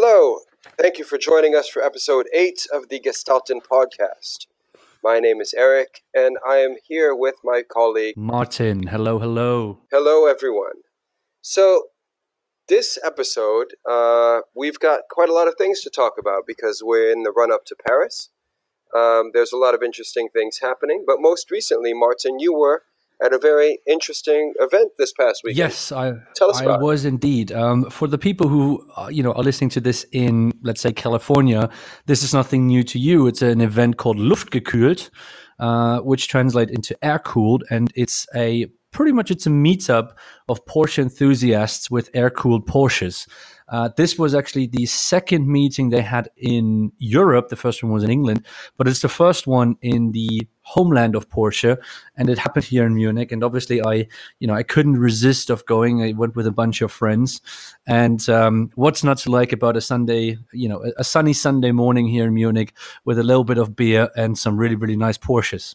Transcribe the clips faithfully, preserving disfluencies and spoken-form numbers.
Hello, thank you for joining us for episode eight of the Gestalten podcast. My name is Eric, and I am here with my colleague Martin. Hello, hello. Hello, everyone. So, this episode, uh, we've got quite a lot of things to talk about because we're in the run up to Paris. Um, there's a lot of interesting things happening, but most recently, Martin, you were at a very interesting event this past weekend. Yes, I Tell us I about it. was indeed. Um, for the people who uh, you know are listening to this in, let's say, California, this is nothing new to you. It's an event called Luftgekühlt, uh, which translates into air cooled, and it's a pretty much it's a meetup of Porsche enthusiasts with air cooled Porsches. Uh, this was actually the second meeting they had in Europe. The first one was in England, but it's the first one in the homeland of Porsche, and it happened here in Munich. And obviously, I, you know, I couldn't resist of going. I went with a bunch of friends, and um, what's not to like about a Sunday, you know, a, a sunny Sunday morning here in Munich with a little bit of beer and some really, really nice Porsches.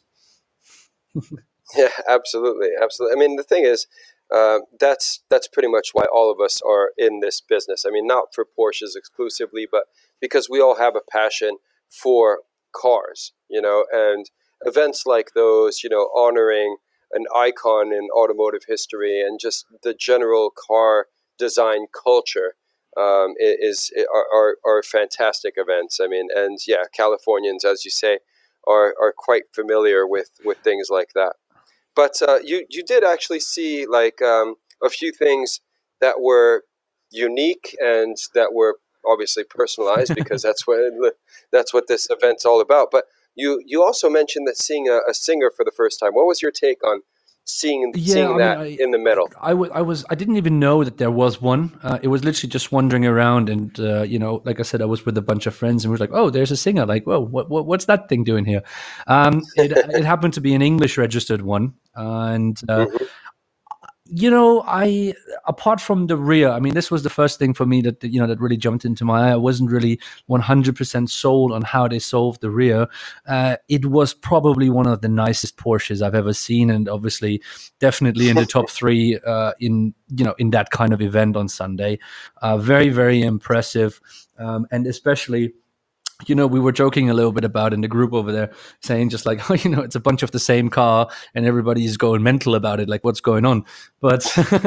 Yeah, absolutely, absolutely. I mean, the thing is, uh, that's that's pretty much why all of us are in this business. I mean, not for Porsches exclusively, but because we all have a passion for cars, you know, and events like those, you know, honoring an icon in automotive history and just the general car design culture um, i- is are, are are fantastic events. I mean, and yeah, Californians, as you say, are are quite familiar with with things like that. But uh, you you did actually see like um, a few things that were unique and that were obviously personalized because that's what that's what this event's all about. But you you also mentioned that seeing a, a singer for the first time. What was your take on seeing Yeah, seeing I mean, that I, in the metal? I, wa- I was, I didn't even know that there was one. Uh, it was literally just wandering around, and uh, you know, like I said, I was with a bunch of friends, and we were like, "Oh, there's a singer!" Like, "Whoa, what, what what's that thing doing here?" Um, it it happened to be an English registered one, and uh, Hmm. you know, I apart from the rear, I mean, this was the first thing for me that you know that really jumped into my eye. I wasn't really one hundred percent sold on how they solved the rear. Uh, it was probably one of the nicest Porsches I've ever seen, and obviously, definitely in the top three uh, in you know in that kind of event on Sunday. Uh, very very impressive, um, and especially you know, we were joking a little bit about in the group over there, saying just like, oh, you know, it's a bunch of the same car, and everybody's going mental about it, like what's going on. But,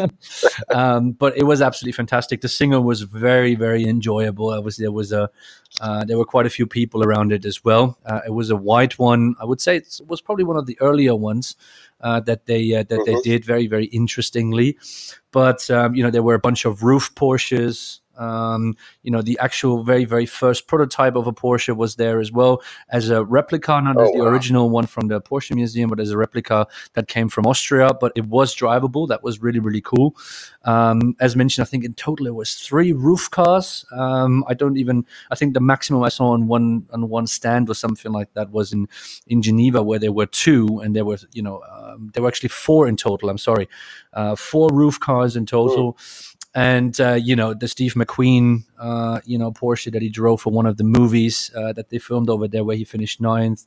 um, but it was absolutely fantastic. The singer was very, very enjoyable. Obviously, there was a, uh, there were quite a few people around it as well. Uh, it was a white one. I would say it was probably one of the earlier ones uh, that they uh, that they Hmm. did very, very interestingly. But um, you know, there were a bunch of roof Porsches. Um, you know, the actual very, very first prototype of a Porsche was there as well as a replica, not Oh as the wow! original one from the Porsche Museum, but as a replica that came from Austria. But it was drivable. That was really, really cool. Um, as mentioned, I think in total it was three roof cars. Um, I don't even. I think the maximum I saw on one on one stand or something like that was in in Geneva, where there were two, and there were you know um, there were actually four in total. I'm sorry, uh, four roof cars in Mm. total. And uh, you know the Steve McQueen, uh, you know Porsche that he drove for one of the movies uh, that they filmed over there, where he finished ninth,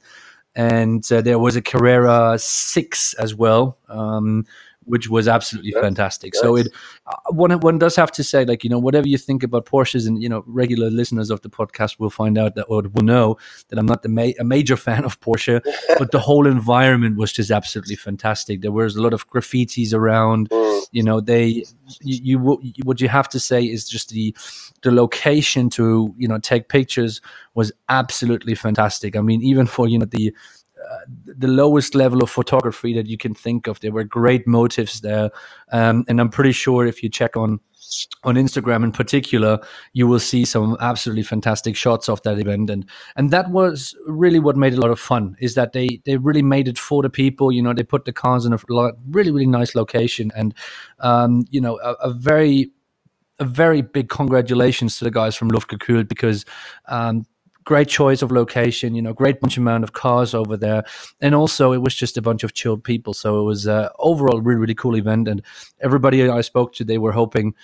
and uh, there was a Carrera six as well, um, which was absolutely Nice, fantastic. So it nice. uh, one one does have to say, like you know, whatever you think about Porsches, and you know, regular listeners of the podcast will find out that or will know that I'm not the ma- a major fan of Porsche, but the whole environment was just absolutely fantastic. There was a lot of graffitis around. Mm. You know, they you, you what you have to say is just the the location to you know take pictures was absolutely fantastic. I mean, even for you know the uh, the lowest level of photography that you can think of, there were great motives there, um, and I'm pretty sure if you check on on Instagram in particular, you will see some absolutely fantastic shots of that event, and and that was really what made it a lot of fun. Is that they they really made it for the people. You know, they put the cars in a lo- really really nice location, and um, you know, a, a very a very big congratulations to the guys from Luftgekühlt because um, great choice of location, you know, great bunch amount of cars over there, and also it was just a bunch of chilled people. So it was uh, overall a really really cool event, and everybody I spoke to, they were hoping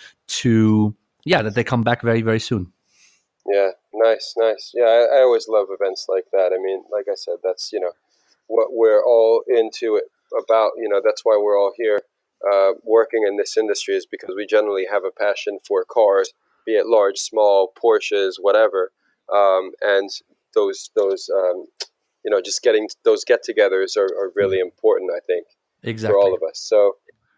to yeah that they come back very very soon. Yeah, nice, nice. Yeah, I, I always love events like that. I mean, like I said, that's you know what we're all into it about. You know, that's why we're all here uh, working in this industry is because we generally have a passion for cars be it large, small, Porsches, whatever, um, and those those um, you know just getting those get-togethers are, are really important, I think, for all Exactly. of us. So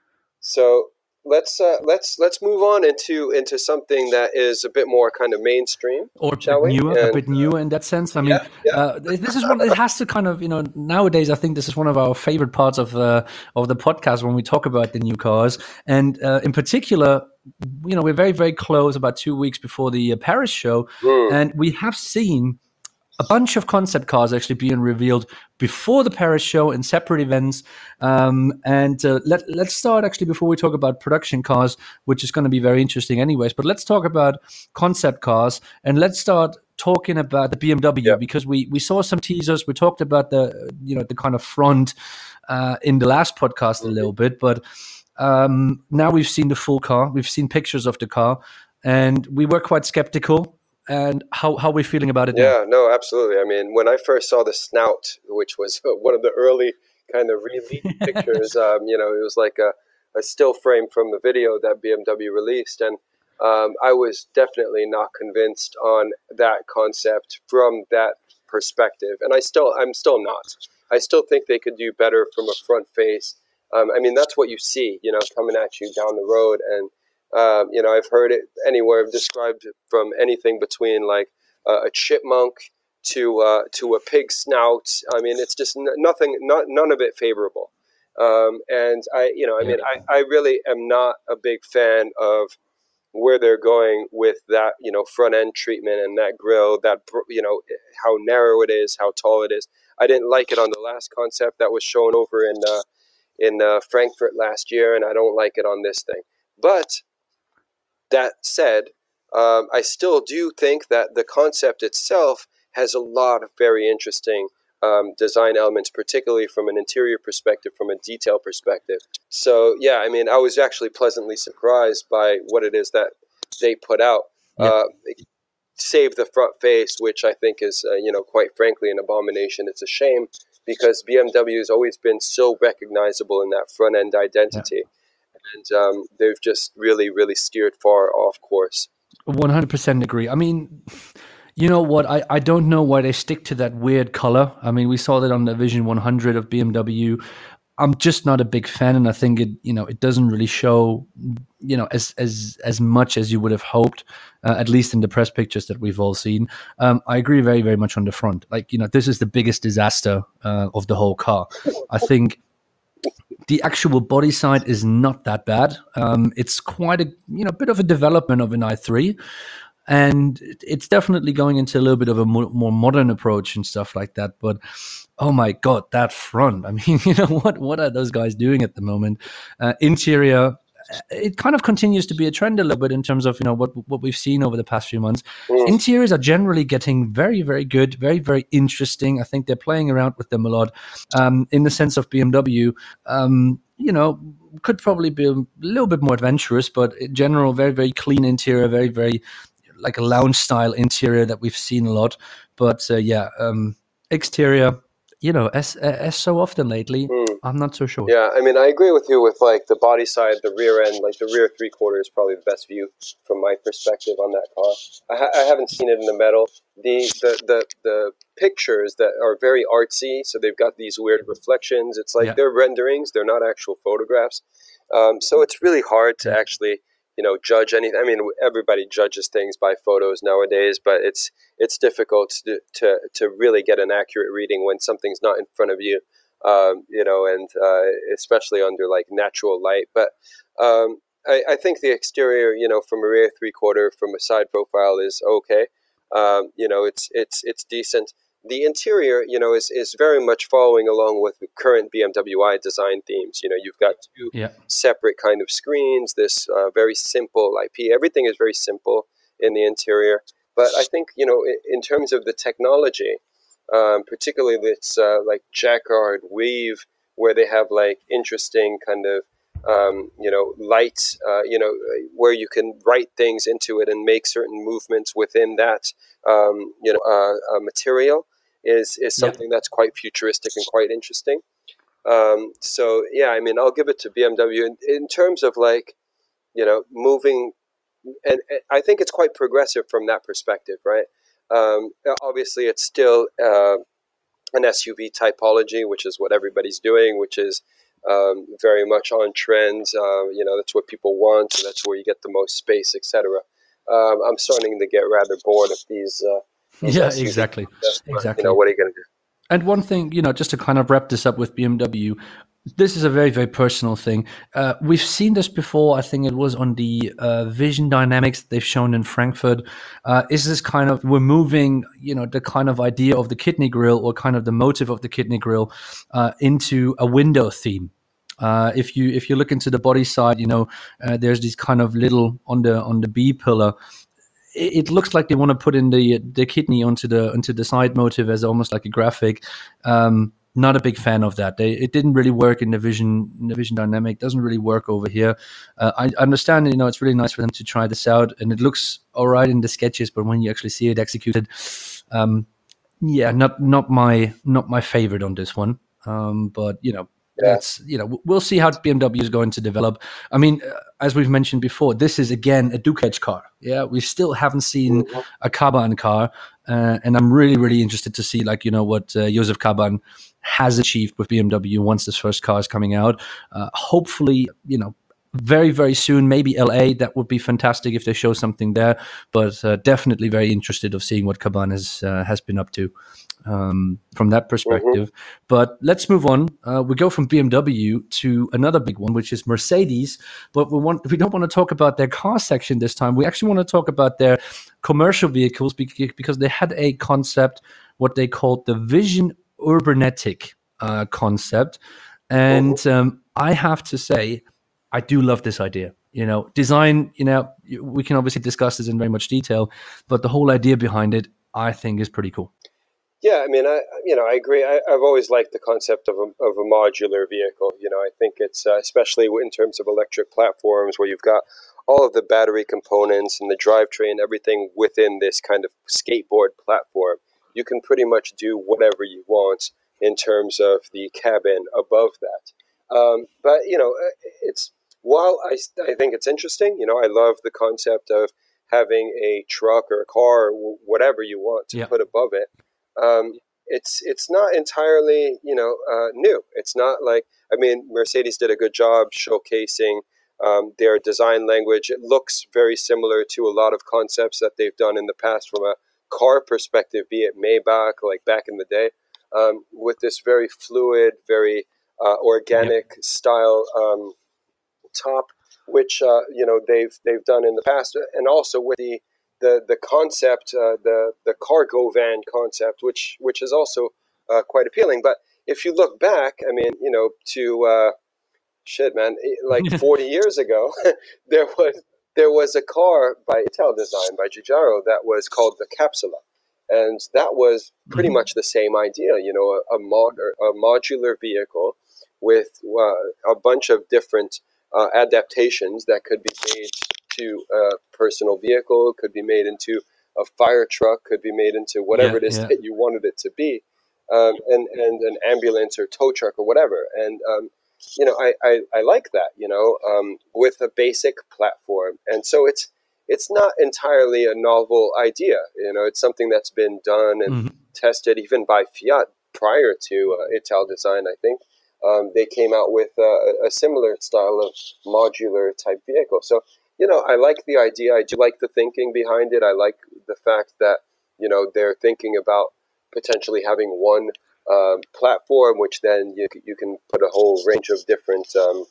so let's uh, let's let's move on into into something that is a bit more kind of mainstream, Or a shall bit we? newer, a And bit newer in that sense. I yeah, mean, yeah, uh, this is one. It has to kind of, you know, nowadays I think this is one of our favorite parts of uh, of the podcast when we talk about the new cars, and uh, in particular, you know, we're very very close, about two weeks before the uh, Paris show, mm, and we have seen a bunch of concept cars actually being revealed before the Paris show in separate events. Um, and uh, let, let's start actually before we talk about production cars, which is going to be very interesting anyways. But let's talk about concept cars, and let's start talking about the B M W, yeah, because we we saw some teasers. We talked about the you know the kind of front uh, in the last podcast a hmm little bit, but um, now we've seen the full car. We've seen pictures of the car, and we were quite skeptical. And how how are we feeling about it now? yeah. No, absolutely. I mean, when I first saw the snout, which was one of the early kind of release pictures, um, you know, it was like a, a still frame from the video that B M W released, and um, I was definitely not convinced on that concept from that perspective, and I still, I'm still not. I still think they could do better from a front face. Um, I mean, that's what you see, you know, coming at you down the road, and um, you know, I've heard it anywhere. I've described it from anything between like uh, a chipmunk to uh, to a pig snout. I mean, it's just n- nothing, not none of it favorable. Um, and I, you know, I Yeah. mean, I, I really am not a big fan of where they're going with that, you know, front end treatment and that grill, that, you know, how narrow it is, how tall it is. I didn't like it on the last concept that was shown over in uh, in uh, Frankfurt last year, and I don't like it on this thing. But that said, um, I still do think that the concept itself has a lot of very interesting um, design elements, particularly from an interior perspective, from a detail perspective. So, yeah, I mean, I was actually pleasantly surprised by what it is that they put out. Yeah. Uh, save the front face, which I think is, uh, you know, quite frankly, an abomination. It's a shame because B M W has always been so recognizable in that front end Yeah. identity, and um, they've just really, really steered far off course. one hundred percent agree. I mean, you know what? I, I don't know why they stick to that weird color. I mean, we saw that on the Vision one hundred of B M W. I'm just not a big fan, and I think it, you know, it doesn't really show, you know, as as as much as you would have hoped, uh, at least in the press pictures that we've all seen. Um, I agree very, very much on the front. Like, you know, this is the biggest disaster uh, of the whole car. I think the actual body side is not that bad. Um, it's quite a you know bit of a development of an i three, and it's definitely going into a little bit of a more, more modern approach and stuff like that. But oh my god, that front! I mean, you know what? What are those guys doing at the moment? Uh, interior. It kind of continues to be a trend a little bit in terms of you know what what we've seen over the past few months. Mm, Interiors are generally getting very very good, very very interesting. I think they're playing around with them a lot, um, in the sense of B M W. Um, you know, could probably be a little bit more adventurous, but in general, very very clean interior, very very like a lounge style interior that we've seen a lot. But uh, yeah, um, exterior, you know, as as so often lately, mm. I'm not so sure. Yeah, I mean, I agree with you with like the body side, the rear end, like the rear three quarter is probably the best view from my perspective on that car. I, ha- I haven't seen it in the metal. The, the the the pictures that are very artsy, so they've got these weird reflections. It's like Yeah, they're renderings; they're not actual photographs. Um, so it's really hard to yeah, actually, you know, judge anything. I mean, everybody judges things by photos nowadays, but it's it's difficult to to to really get an accurate reading when something's not in front of you. Um, you know, and uh, especially under like natural light. But um, I, I think the exterior, you know, from a rear three quarter, from a side profile is okay. Um, you know, it's it's it's decent. The interior, you know, is, is very much following along with the current B M W i design themes. You know, you've got two yeah, separate kind of screens. This uh, very simple I P. Everything is very simple in the interior. But I think you know, in, in terms of the technology, um, particularly this uh, like jacquard weave, where they have like interesting kind of um, you know light, uh, you know, where you can write things into it and make certain movements within that um, you know uh, uh, material is is yeah. something that's quite futuristic and quite interesting. Um, so yeah, I mean, I'll give it to B M W in, in terms of like you know moving and, and I think it's quite progressive from that perspective, right? Um, obviously, it's still uh, an S U V typology, which is what everybody's doing, which is um, very much on trends. Uh, you know, that's what people want. So that's where you get the most space, et cetera. Um, I'm starting to get rather bored of these uh, these Yeah, S U V exactly, concepts, but you know, exactly. what are you going to do? And one thing, you know, just to kind of wrap this up with B M W, this is a very, very personal thing. Uh, we've seen this before. I think it was on the uh, Vision Dynamics they've shown in Frankfurt. Uh, is this kind of, we're moving, you know, the kind of idea of the kidney grill, or kind of the motive of the kidney grill, uh, into a window theme. Uh, if you if you look into the body side, you know, uh, there's these kind of little on the on the B pillar. It, it looks like they want to put in the the kidney onto the onto the side motive as almost like a graphic. Um, not a big fan of that. They, it didn't really work in the Vision in the Vision Dynamic. Doesn't really work over here. Uh, I understand, you know, it's really nice for them to try this out, and it looks all right in the sketches. But when you actually see it executed, um, yeah, not not my not my favorite on this one. Um, but you know, Yeah. that's, you know, we'll see how B M W is going to develop. I mean, uh, as we've mentioned before, this is again a Ducati car. Yeah, we still haven't seen Mhm. a Kaban car, uh, and I'm really really interested to see, like, you know, what uh, Josef Kaban has achieved with B M W once this first car is coming out. Uh, hopefully, you know, very very soon, maybe L A. That would be fantastic if they show something there. But uh, definitely very interested of seeing what Kaban has uh, has been up to, um, from that Mhm. perspective. But let's move on. Uh, we go from B M W to another big one, which is Mercedes. But we want we don't want to talk about their car section this time. We actually want to talk about their commercial vehicles, because they had a concept, what they called the Vision Urbanetic uh, concept. Mhm. And um, I have to say, I do love this idea. You know, design, you know, we can obviously discuss this in very much detail, but the whole idea behind it, I think, is pretty cool. Yeah, I mean, I you know I agree. I, I've always liked the concept of a, of a modular vehicle. You know, I think it's uh, especially in terms of electric platforms where you've got all of the battery components and the drivetrain, everything within this kind of skateboard platform. You can pretty much do whatever you want in terms of the cabin above that. Um, but you know, uh, it's while I I think it's interesting. You know, I love the concept of having a truck or a car or whatever you want to Yeah. put above it. um, it's it's not entirely, you know uh, new. It's not like, I mean, Mercedes did a good job showcasing um, their design language. It looks very similar to a lot of concepts that they've done in the past from a car perspective, be it Maybach, like back in the day, um, with this very fluid, very uh, Yep. organic style um, top, which uh, you know they've they've done in the past, and also with the the the concept, uh, the the cargo van concept, which which is also uh, quite appealing. But if you look back, I mean, you know, to uh, shit, man, like forty years ago, there was there was a car by Italdesign by Giugiaro that was called the Capsula, and that was pretty Mhm. much the same idea. You know, a, a mod a modular vehicle with uh, a bunch of different uh, adaptations that could be made to a personal vehicle, could be made into a fire truck, could be made into whatever Yeah, it is yeah. that you wanted it to be, um, and and an ambulance or tow truck or whatever. And um, you know, I, I, I like that, you know, um, with a basic platform. And so it's it's not entirely a novel idea. You know, it's something that's been done and Mhm. tested even by Fiat prior to uh, Italdesign, I think. Um, they came out with uh, a, a similar style of modular type vehicle. So, you know, I like the idea. I do like the thinking behind it. I like the fact that, you know, they're thinking about potentially having one um, platform, which then you, you can put a whole range of different um,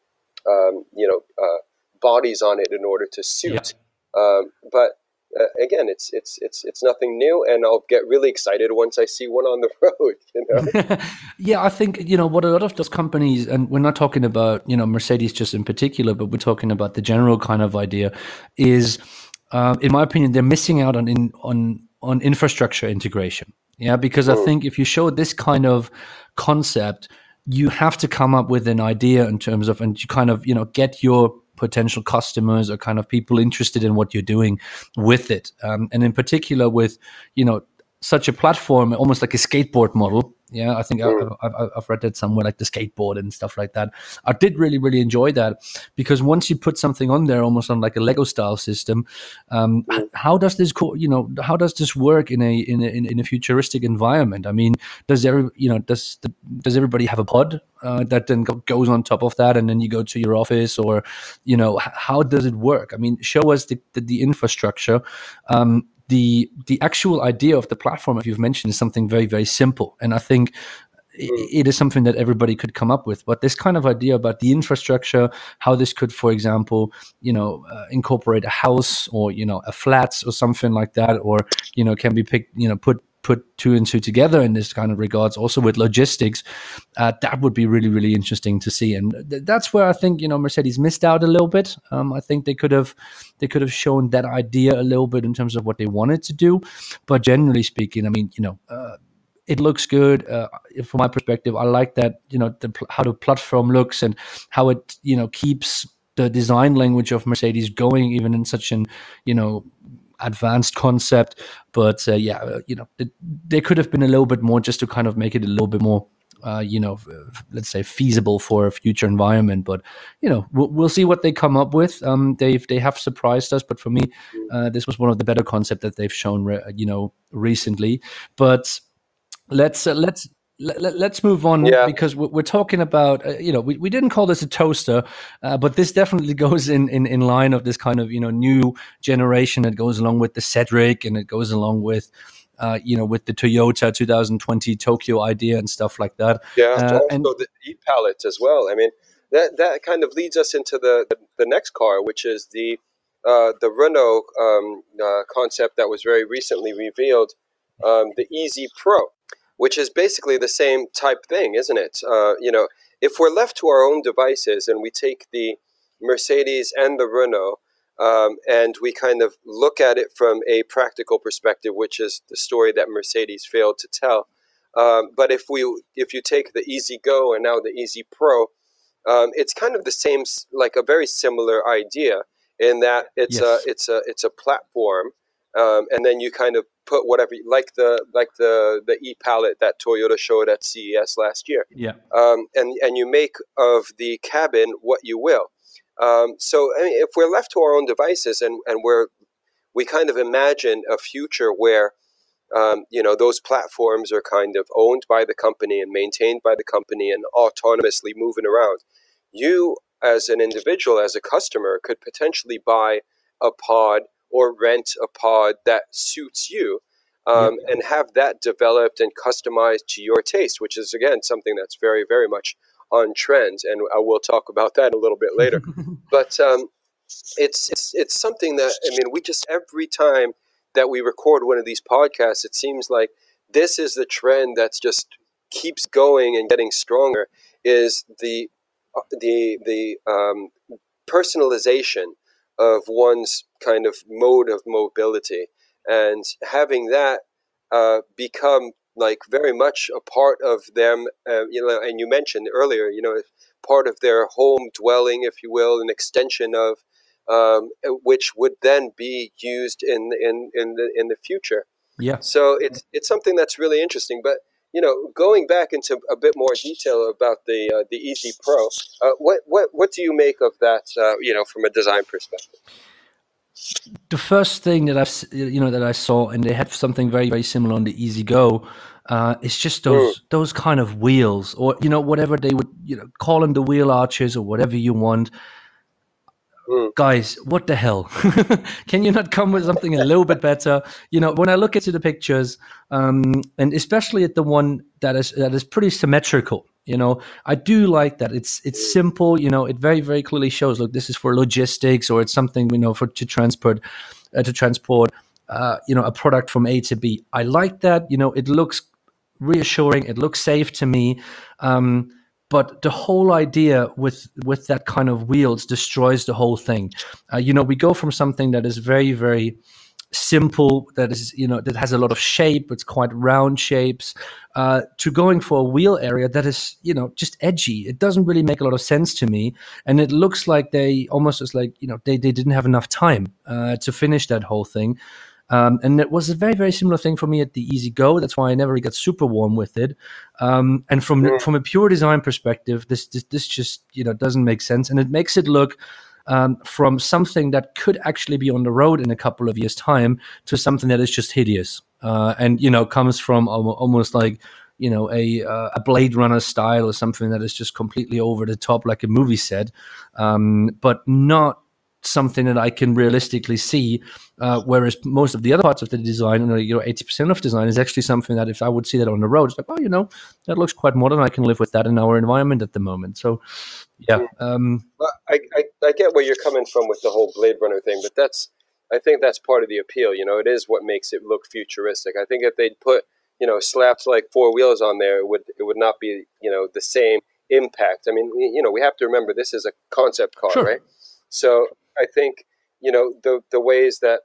um, you know uh, bodies on it in order to Yeah. suit. Um, but uh, again, it's it's it's it's nothing new, and I'll get really excited once I see one on the road. You know. Yeah, I think, you know, what a lot of those companies, and we're not talking about, you know, Mercedes just in particular, but we're talking about the general kind of idea, is, uh, in my opinion, they're missing out on in, on on infrastructure integration. Yeah, because I Mm, think if you show this kind of concept, you have to come up with an idea in terms of, and you kind of, you know, get your potential customers or kind of people interested in what you're doing with it, um, and in particular with, you know, such a platform, almost like a skateboard model. Yeah, I think I, Mm. I, I, I've read that somewhere, like the skateboard and stuff like that. I did really, really enjoy that, because once you put something on there, almost on like a Lego style system, um, h- Mm. how does this, co- you know, how does this work in a in a, in in a futuristic environment? I mean, does every, you know, does the, does everybody have a pod uh, that then go, goes on top of that, and then you go to your office, or, you know, h- how does it work? I mean, show us the the, the infrastructure. Um, the the actual idea of the platform, if you've mentioned, is something very, very simple, and I think i- Mm. it is something that everybody could come up with. But this kind of idea about the infrastructure, how this could, for example, you know, uh, incorporate a house, or, you know, a flats or something like that, or, you know, can be picked, you know, put put two and two together in this kind of regards, also with logistics, uh, that would be really, really interesting to see. And th- that's where I think, you know, Mercedes missed out a little bit. Um, I think they could have they could have shown that idea a little bit in terms of what they wanted to do. But generally speaking, I mean, you know, uh, it looks good. Uh, from my perspective, I like that, you know, the, pl- how the platform looks, and how it, you know, keeps the design language of Mercedes going, even in such an, you know, advanced concept. But uh, yeah, uh, you know, th- there could have been a little bit more, just to kind of make it a little bit more, uh, you know, f- let's say feasible for a future environment. But, you know, we'll, we'll see what they come up with. Um, they they have surprised us, but for me, Mm. uh, this was one of the better concepts that they've shown, re- you know, recently. But let's uh, let's let, let- let's move on, Yeah. because we're, we're talking about, uh, you know, we, we didn't call this a toaster, uh, but this definitely goes in, in in line of this kind of, you know, new generation that goes along with the Cedric, and it goes along with, uh, you know, with the Toyota twenty twenty Tokyo idea and stuff like that. Yeah. Uh, and Also the e-palette as well. I mean, that that kind of leads us into the the, the next car, which is the uh, the Renault um, uh, concept that was very recently revealed, um, the Easy Pro, which is basically the same type thing, isn't it? Uh, you know, if we're left to our own devices and we take the Mercedes and the Renault, um, and we kind of look at it from a practical perspective, which is the story that Mercedes failed to tell. Um, but if we if you take the Easy Go and now the Easy Pro, um, it's kind of the same, s- like a very similar idea in that it's a yes, it's a it's a platform, um, and then you kind of put whatever you, like the like the the e palette that Toyota showed at C E S last year, yeah, um, and and you make of the cabin what you will. Um, so I mean, if we're left to our own devices, and and we're we kind of imagine a future where um, you know, those platforms are kind of owned by the company and maintained by the company and autonomously moving around. You, as an individual, as a customer, could potentially buy a pod or rent a pod that suits you, yeah. um, and have that developed and customized to your taste, which is, again, something that's very, very much on trend. And I will talk about that a little bit later. But um, it's it's it's something that, I mean, we just, every time that we record one of these podcasts, it seems like this is the trend that's just keeps going and getting stronger. Is the uh, the the um, personalization of one's kind of mode of mobility, and having that uh, become like very much a part of them. Uh, you know, and you mentioned earlier, you know, part of their home dwelling, if you will, an extension of, um, which would then be used in in in the in the future. Yeah. So it's it's something that's really interesting. But you know, going back into a bit more detail about the uh, the Easy Pro, uh, what what what do you make of that? Uh, you know, from a design perspective. The first thing that I've s- you know that I saw, and they had something very, very similar on the Easy Go, uh, it's just Mm, those those kind of wheels, or, you know, whatever they would, you know, call them, the wheel arches or whatever you want. mm, Guys, what the hell? Can you not come with something a little bit better? You know, when I look into the pictures, um, and especially at the one that is that is pretty symmetrical, you know, I do like that. It's it's simple. You know, it very, very clearly shows, look, this is for logistics, or it's something, you know, for to transport uh, to transport uh, you know, a product from A to B. I like that. You know, it looks reassuring. It looks safe to me. Um, but the whole idea with with that kind of wheels destroys the whole thing. Uh, you know, we go from something that is very, very simple, that is, you know, that has a lot of shape, it's quite round shapes, uh, to going for a wheel area that is, you know, just edgy. It doesn't really make a lot of sense to me, and it looks like they almost, as like, you know, they, they didn't have enough time uh, to finish that whole thing. Um, and it was a very, very similar thing for me at the Easy Go. That's why I never got super warm with it. Um, and from Mm. from a pure design perspective, this, this this just you know doesn't make sense, and it makes it look um, from something that could actually be on the road in a couple of years' time to something that is just hideous, uh, and you know comes from almo- almost like you know a uh, a Blade Runner style or something that is just completely over the top, like a movie set, um, but not something that I can realistically see. Uh, whereas most of the other parts of the design, you know, you know, eighty percent of design is actually something that if I would see that on the road, it's like, oh, you know, that looks quite modern. I can live with that in our environment at the moment. So, yeah. Mm. Um, Well, I, I I get where you're coming from with the whole Blade Runner thing, but that's I think that's part of the appeal. You know, it is what makes it look futuristic. I think if they'd put you know slapped like four wheels on there, it would it would not be you know the same impact. I mean, you know, we have to remember this is a concept car, sure. right? So I think you know the the ways that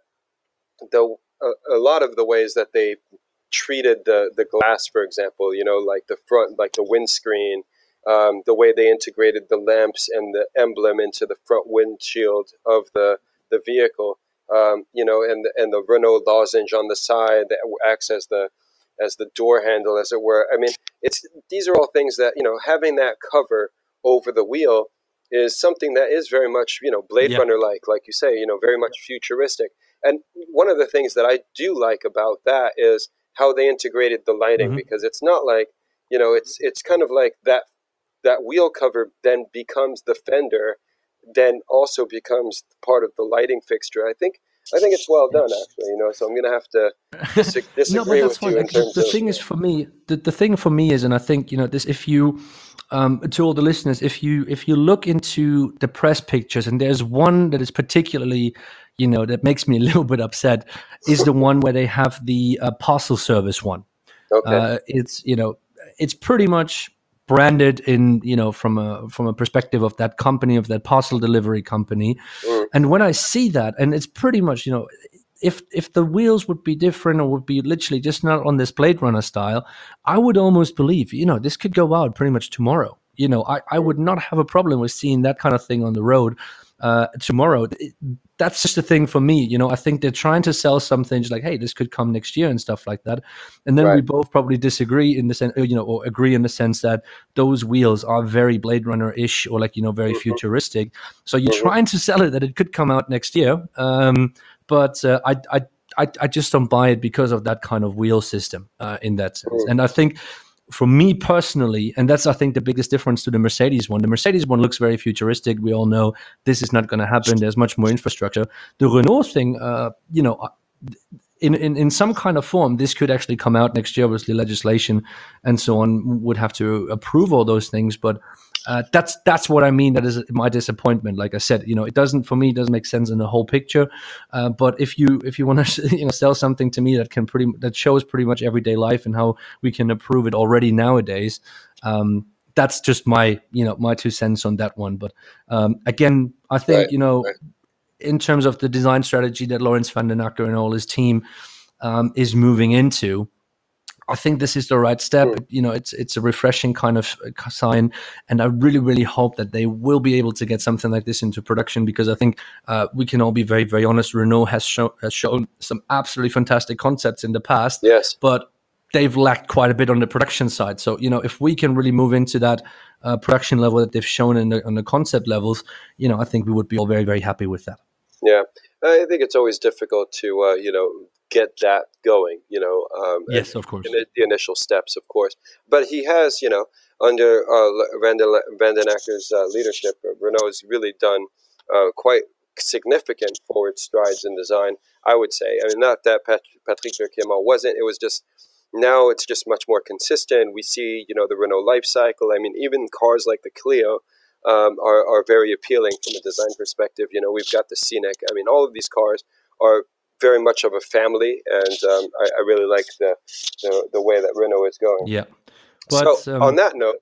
the a, a lot of the ways that they treated the the glass, for example, you know, like the front, like the windscreen, um, the way they integrated the lamps and the emblem into the front windshield of the the vehicle, um, you know, and the, and the Renault lozenge on the side that acts as the as the door handle, as it were. I mean, it's these are all things that you know having that cover over the wheel is something that is very much you know Blade Yeah. Runner like, like you say, you know, very much futuristic. And one of the things that I do like about that is how they integrated the lighting, Hmm. because it's not like you know it's it's kind of like that that wheel cover then becomes the fender, then also becomes part of the lighting fixture. I think I think it's well Yeah. done actually. You know, so I'm gonna have to dis- No, but disagree that's with fine. you in Like, the, terms the of thing is for me, the, the thing for me is, and I think you know this. If you, um, to all the listeners, if you if you look into the press pictures, and there's one that is particularly, you know, that makes me a little bit upset, is the one where they have the uh, parcel service one. okay, Uh, it's you know, it's pretty much branded in you know from a from a perspective of that company, of that parcel delivery company. mm, And when I see that, and it's pretty much, you know, if if the wheels would be different or would be literally just not on this Blade Runner style, I would almost believe, you know, this could go out pretty much tomorrow. You know, I, I mm, would not have a problem with seeing that kind of thing on the road uh, tomorrow. It- that's just the thing for me. You know, I think they're trying to sell something just like, hey, this could come next year and stuff like that. And then we right, both probably disagree in the sense, you know, or agree in the sense that those wheels are very Blade Runner-ish or like, you know, very hmm, futuristic. So you're hmm, trying to sell it that it could come out next year. Um, but uh, I, I, I, I just don't buy it because of that kind of wheel system uh, in that sense. mm, And I think for me personally, and that's I think the biggest difference to the Mercedes one. The Mercedes one looks very futuristic. We all know this is not going to happen. There's much more infrastructure. The Renault thing, uh, you know, in, in in some kind of form, this could actually come out next year. Obviously, legislation and so on would have to approve all those things, but. Uh, that's that's what I mean. That is my disappointment. Like I said, you know, it doesn't for me. It doesn't make sense in the whole picture. Uh, but if you if you want to you know sell something to me that can pretty that shows pretty much everyday life and how we can approve it already nowadays, um, that's just my you know my two cents on that one. But um, again, I right, think you know right, in terms of the design strategy that Lawrence van den Akker and all his team um, is moving into, I think this is the right step. mm, You know, it's it's a refreshing kind of uh, sign, and I really, really hope that they will be able to get something like this into production because I think uh, we can all be very, very honest. Renault has shown has shown some absolutely fantastic concepts in the past, yes, but they've lacked quite a bit on the production side. So you know, if we can really move into that uh, production level that they've shown in the, on the concept levels, you know, I think we would be all very, very happy with that. yeah. I think it's always difficult to uh, you know get that going, you know, um, and Yes, of in course. the, the initial steps, of course. But he has, you know, under uh, Van den Van den Acker's uh, leadership, uh, Renault has really done uh, quite significant forward strides in design. I would say. I mean, not that Pat- Patrick Leclerc wasn't. It was just now it's just much more consistent. We see, you know, the Renault life cycle. I mean, even cars like the Clio um, are, are very appealing from a design perspective. You know, we've got the Scenic. I mean, all of these cars are very much of a family, and um, I, I really like the, the the way that Renault is going. Yeah, So, but on um, that note,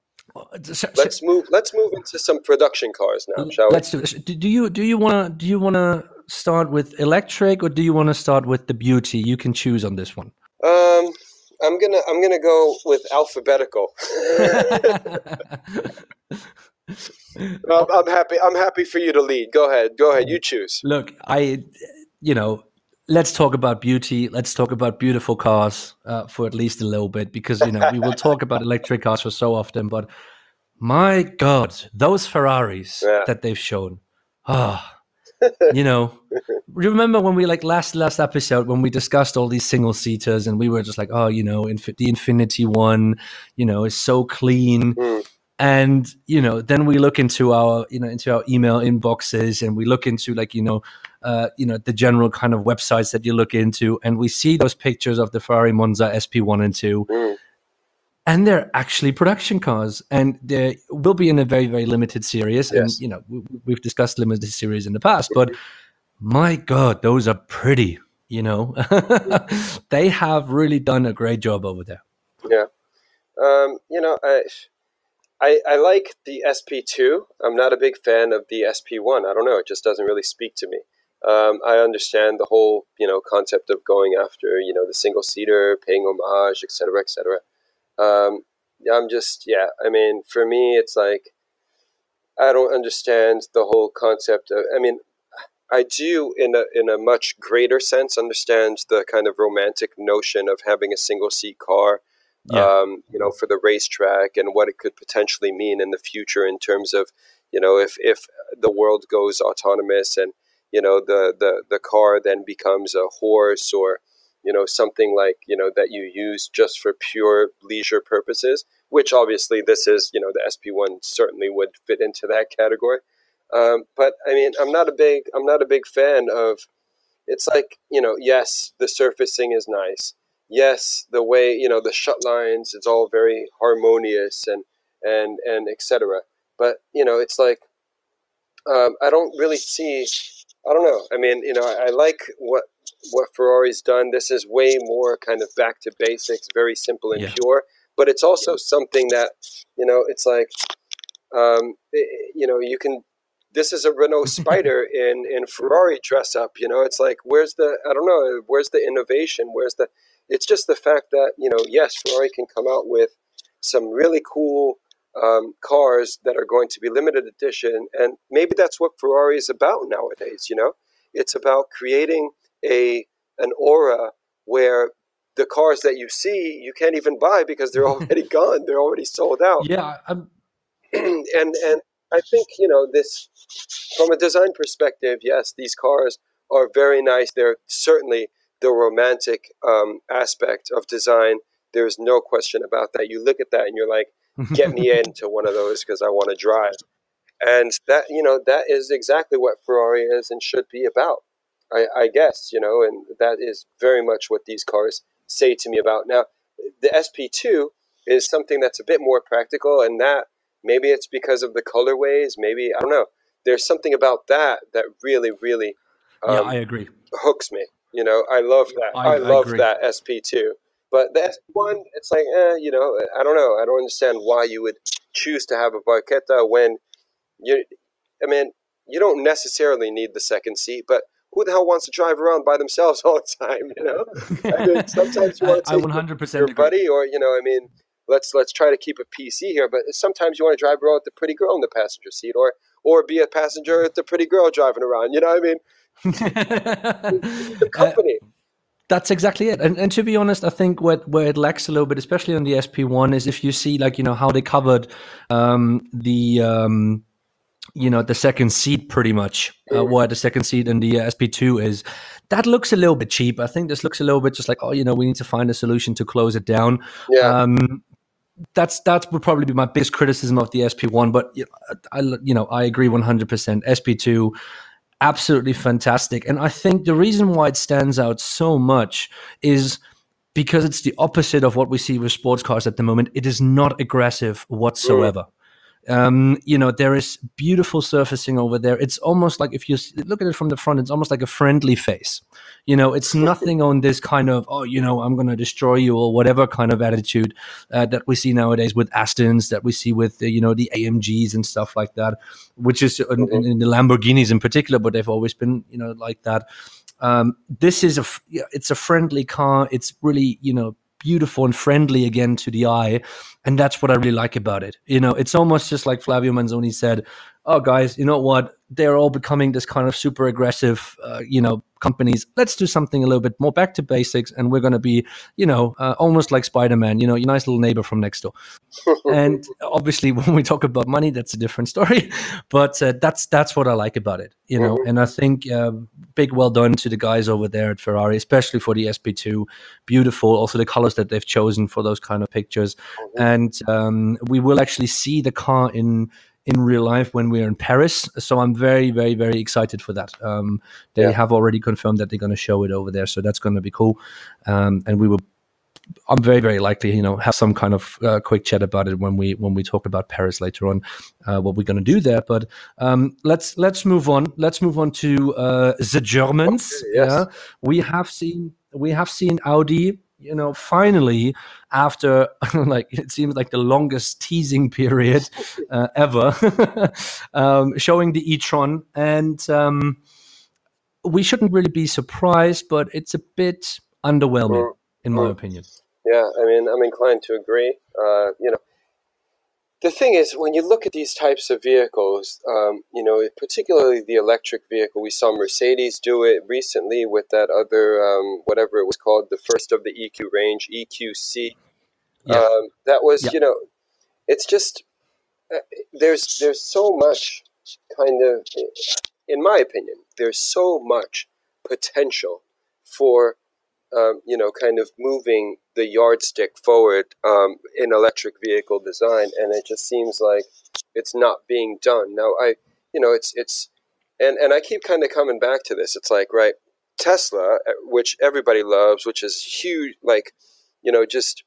let's move. Let's move into some production cars now, shall we? let's do this. Do do you do you want to do you want to start with electric or do you want to start with the beauty? You can choose on this one. Um, I'm gonna I'm gonna go with alphabetical. I'm, I'm happy. I'm happy for you to lead. Go ahead. Go ahead. You choose. Look, I, you know, let's talk about beauty. Let's talk about beautiful cars uh, for at least a little bit, because you know we will talk about electric cars for so often. But my God, those Ferraris Yeah. that they've shown, ah, you know, remember when we like last last episode when we discussed all these single seaters and we were just like, oh, you know, inf- the Infinity one, you know, is so clean. Mm. And you know, then we look into our you know into our email inboxes, and we look into like you know uh, you know the general kind of websites that you look into, and we see those pictures of the Ferrari Monza S P one and two, Mm. and they're actually production cars, and they will be in a very very limited series. And Yes. you know we, we've discussed limited series in the past, but my God, those are pretty. You know, they have really done a great job over there. Yeah. Um, you know, I, I I like the S P two. I'm not a big fan of the S P one. I don't know. It just doesn't really speak to me. Um, I understand the whole, you know, concept of going after, you know, the single seater, paying homage, et cetera, et cetera. Um, I'm just, yeah. I mean, for me, it's like I don't understand the whole concept of. I mean, I do, in a in a much greater sense, understand the kind of romantic notion of having a single seat car, Yeah, um, you know, for the racetrack and what it could potentially mean in the future in terms of, you know, if if the world goes autonomous and you know the the the car then becomes a horse or you know something like you know that you use just for pure leisure purposes, which obviously this is, you know, the S P one certainly would fit into that category. Um, but I mean, I'm not a big I'm not a big fan of. It's like, you know, yes, the surfacing is nice. Yes, the way, you know, the shut lines, it's all very harmonious and and and et cetera. But you know, it's like um, I don't really see. I don't know. I mean, you know, I, I like what what Ferrari's done. This is way more kind of back to basics, very simple and yeah, pure. But it's also something that, you know, it's like um, i- you know, you can. This is a Renault Spider in in Ferrari dress up. You know, it's like where's the I don't know where's the innovation? Where's the? It's just the fact that you know, yes, Ferrari can come out with some really cool um, cars that are going to be limited edition, and maybe that's what Ferrari is about nowadays. You know, it's about creating a an aura where the cars that you see you can't even buy because they're already gone. They're already sold out. yeah. I'm, and and I think you know this from a design perspective. Yes, these cars are very nice. They're certainly the romantic um, aspect of design. There's no question about that. You look at that and you're like, get me into one of those because I want to drive. And that you know that is exactly what Ferrari is and should be about. I, I guess you know, and that is very much what these cars say to me about. Now, the S P two is something that's a bit more practical, and that maybe it's because of the colorways. Maybe I don't know. There's something about that that really, really yeah, I um, agree. hooks me. You know, I love that. I, I I love agree. that S P two. But the S P one, it's like, eh, you know, I don't know. I don't understand why you would choose to have a Barchetta when you, I mean, you don't necessarily need the second seat, but who the hell wants to drive around by themselves all the time? You know, I mean, sometimes you I, want to I take your, your one hundred percent agree. buddy, or you know, I mean, let's let's try to keep it P C here. But sometimes you want to drive around with the pretty girl in the passenger seat, or or be a passenger with the pretty girl driving around. You know, what I mean, you need the uh, company. That's exactly it. And, and to be honest, I think what where it lacks a little bit, especially on the S P one, is if you see like you know how they covered um, the um, you know the second seat pretty much, uh, where the second seat in the S P two is. That looks a little bit cheap. I think this looks a little bit just like, oh, you know, we need to find a solution to close it down. Yeah. Um, that's that would probably be my biggest criticism of the S P one. But you know, I you know I agree one hundred percent. S P two, absolutely fantastic. And I think the reason why it stands out so much is because it's the opposite of what we see with sports cars at the moment. It is not aggressive Mm. whatsoever. Um, you know, there is beautiful surfacing over there. It's almost like if you look at it from the front, it's almost like a friendly face. You know, it's nothing on this kind of, oh, you know, I'm going to destroy you or whatever kind of attitude uh, that we see nowadays with Astons, that we see with, uh, you know, the A M Gs and stuff like that, which is in, Mm-hmm. in the Lamborghinis in particular, but they've always been, you know, like that. Um, this is a, it's a friendly car. It's really, you know, beautiful and friendly again to the eye. And that's what I really like about it. You know, it's almost just like Flavio Manzoni said, oh, guys, you know what? They're all becoming this kind of super aggressive, uh, you know, companies. Let's do something a little bit more back to basics, and we're going to be, you know, uh, almost like Spider-Man, you know, your nice little neighbor from next door. And obviously, when we talk about money, that's a different story. But uh, that's that's what I like about it, you know. Mhm. And I think uh, big well done to the guys over there at Ferrari, especially for the S P two. Beautiful, also the colors that they've chosen for those kind of pictures. Mhm. And um, we will actually see the car in in real life when we're in Paris. So I'm very, very, very excited for that. Um, they Yeah. have already confirmed that they're going to show it over there, so that's going to be cool. Um, and we will. I'm very, very likely, you know, have some kind of uh, quick chat about it when we when we talk about Paris later on, uh, what we're going to do there. But um, let's let's move on. Let's move on to uh, the Germans. Yeah, Yes. we have seen we have seen Audi. You know, finally, after like it seems like the longest teasing period uh, ever, um, showing the e-tron, and um, we shouldn't really be surprised, but it's a bit underwhelming, Mm. in my Mm. opinion. Yeah. I mean, I'm inclined to agree. Uh, you know, the thing is, when you look at these types of vehicles, um, you know, particularly the electric vehicle, we saw Mercedes do it recently with that other, um, whatever it was called, the first of the E Q range, E Q C. Yeah, Um, that was, yeah, you know, it's just uh, there's there's so much kind of, in my opinion, there's so much potential for um, you know, kind of moving the yardstick forward um, in electric vehicle design, and it just seems like it's not being done. Now, I, you know, it's it's, and and I keep kind of coming back to this. It's like, right, Tesla, uh, which everybody loves, which is huge, like, you know, just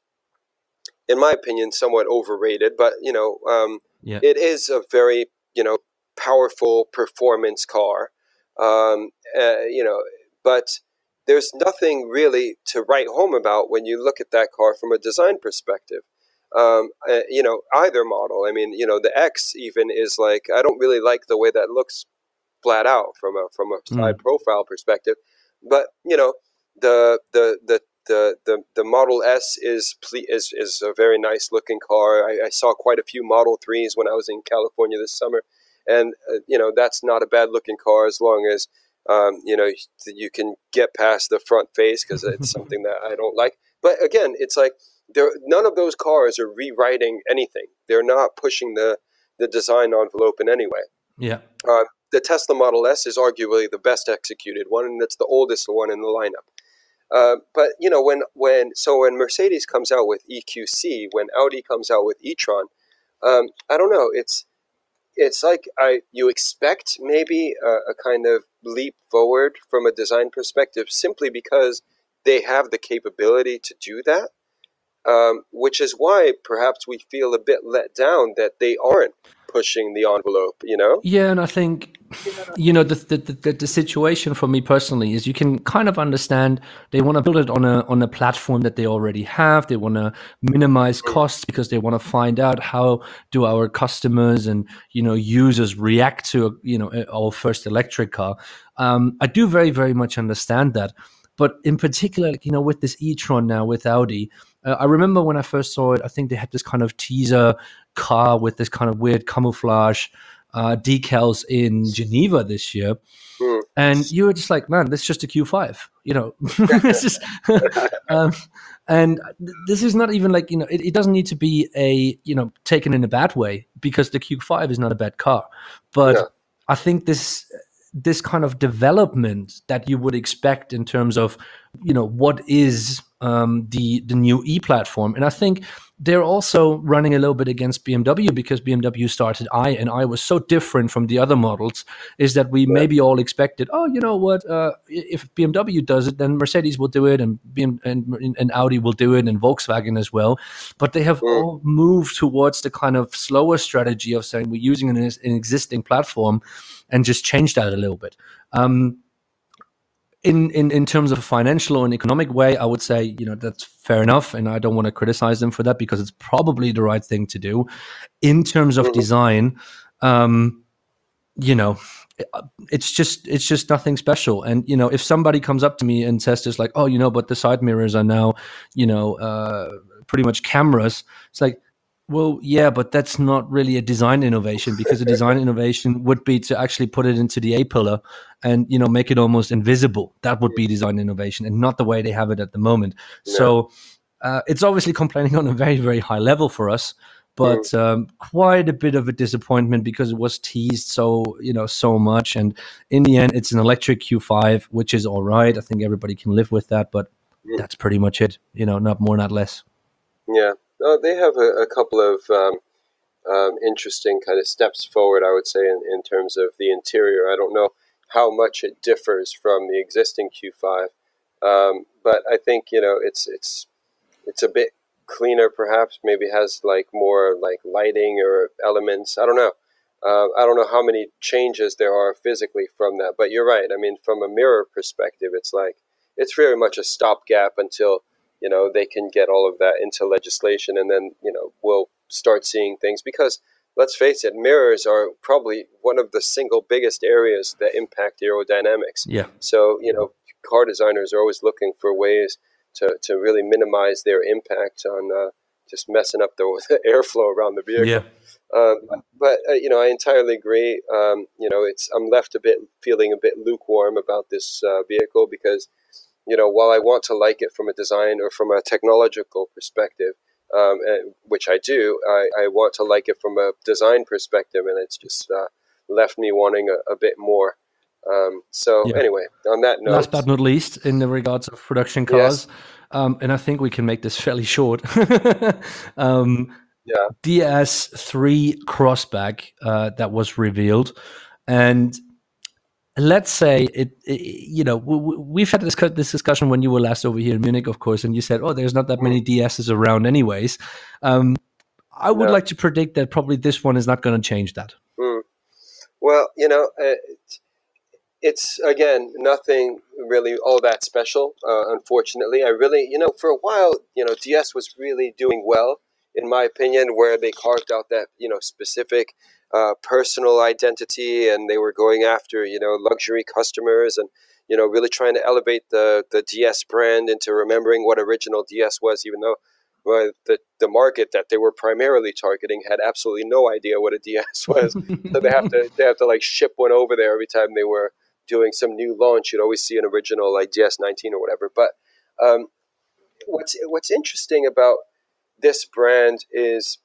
in my opinion, somewhat overrated, but you know, um, yeah, it is a very, you know, powerful performance car. Um, uh, you know, but there's nothing really to write home about when you look at that car from a design perspective. Um, uh, you know, either model. I mean, you know, the X even is like, I don't really like the way that looks flat out from a from a mm, side profile perspective. But you know, the the the the the, the Model S is is is a very nice looking car. I, I saw quite a few Model threes when I was in California this summer, and uh, you know, that's not a bad looking car as long as um, you know, you can get past the front face, because it's something that I don't like. But again, it's like there none of those cars are rewriting anything. They're not pushing the the design envelope in any way. yeah, Uh, the Tesla Model S is arguably the best executed one, and it's the oldest one in the lineup. Uh, but you know, when when so when Mercedes comes out with E Q C, when Audi comes out with e-tron, um, I don't know. It's it's like I you expect maybe a, a kind of leap forward from a design perspective, simply because they have the capability to do that. Um, which is why perhaps we feel a bit let down that they aren't pushing the envelope. You know. yeah. And I think, you know, the the, the the situation for me personally is you can kind of understand they want to build it on a on a platform that they already have. They want to minimize costs because they want to find out how do our customers and, you know, users react to, you know, our first electric car. Um, I do very very much understand that. But in particular, like, you know, with this e-tron now with Audi, uh, I remember when I first saw it, I think they had this kind of teaser car with this kind of weird camouflage uh, decals in Geneva this year. Hmm. And you were just like, man, this is just a Q five, you know. This is, um, and this is not even like, you know, it, it doesn't need to be a, you know, taken in a bad way, because the Q five is not a bad car. But No. I think this this kind of development that you would expect in terms of, you know, what is um, the the new E platform, and I think they're also running a little bit against B M W, because B M W started I, and I was so different from the other models, is that we Yeah. maybe all expected, oh, you know what, uh, if B M W does it, then Mercedes will do it, and B M and, and Audi will do it, and Volkswagen as well. But they have Mm. all moved towards the kind of slower strategy of saying we're using an, an existing platform and just change that a little bit. Um, in, in in terms of a financial or an economic way, I would say, you know, that's fair enough, and I don't want to criticize them for that, because it's probably the right thing to do. In terms of Mhm. design, um, you know, it's just it's just nothing special. And you know, if somebody comes up to me and says just like, oh, you know, but the side mirrors are now, you know, uh, pretty much cameras, it's like, Well, yeah, but that's not really a design innovation, because a design innovation would be to actually put it into the A pillar and, you know, make it almost invisible. That would be design innovation, and not the way they have it at the moment. No. So uh, it's obviously complaining on a very, very high level for us, Mm, but um, quite a bit of a disappointment, because it was teased so, you know, so much. And in the end, it's an electric Q five, which is all right. I think everybody can live with that, but mm, that's pretty much it. You know, not more, not less. yeah. No, they have a, a couple of um, um, interesting kind of steps forward, I would say, in, in terms of the interior. I don't know how much it differs from the existing Q five, um, but I think you know it's it's it's a bit cleaner, perhaps. Maybe has like more like lighting or elements. I don't know. Uh, I don't know how many changes there are physically from that, but you're right. I mean, from a mirror perspective, it's like it's very much a stopgap until you know they can get all of that into legislation, and then you know we'll start seeing things because let's face it, mirrors are probably one of the single biggest areas that impact aerodynamics. Yeah. So you know, car designers are always looking for ways to, to really minimize their impact on uh, just messing up the, the airflow around the Yeah. vehicle. Uh, but uh, you know, I entirely agree. Um, you know, it's I'm left a bit feeling a bit lukewarm about this uh, vehicle because you know, while I want to like it from a design or from a technological perspective, um, and, which I do, I, I want to like it from a design perspective, and it's just uh, left me wanting a, a bit more. Um, so Yeah. anyway, on that Last note, but not least, in the regards of production yes, cars, um, and I think we can make this fairly short. um, yeah, D S three Crossback uh, that was revealed, and let's say it, it you know, we, we- we've had this, this discussion when you were last over here in Munich, of course, and you said, oh, there's not that mm, many D Ss around anyways. um, I would no. like to predict that probably this one is not going to change that. Mm. Well, you know, uh, it's again nothing really all that special. Uh, unfortunately, I really, you know, for a while, you know, D S was really doing well, in my opinion, where they carved out that you know specific uh, personal identity, and they were going after you know luxury customers, and you know really trying to elevate the the D S brand into remembering what original D S was, even though. Well, the, the market that they were primarily targeting had absolutely no idea what a D S was, so they have to they have to like ship one over there every time they were doing some new launch. You'd always see an original like D S nineteen or whatever. But um, what's what's interesting about this brand is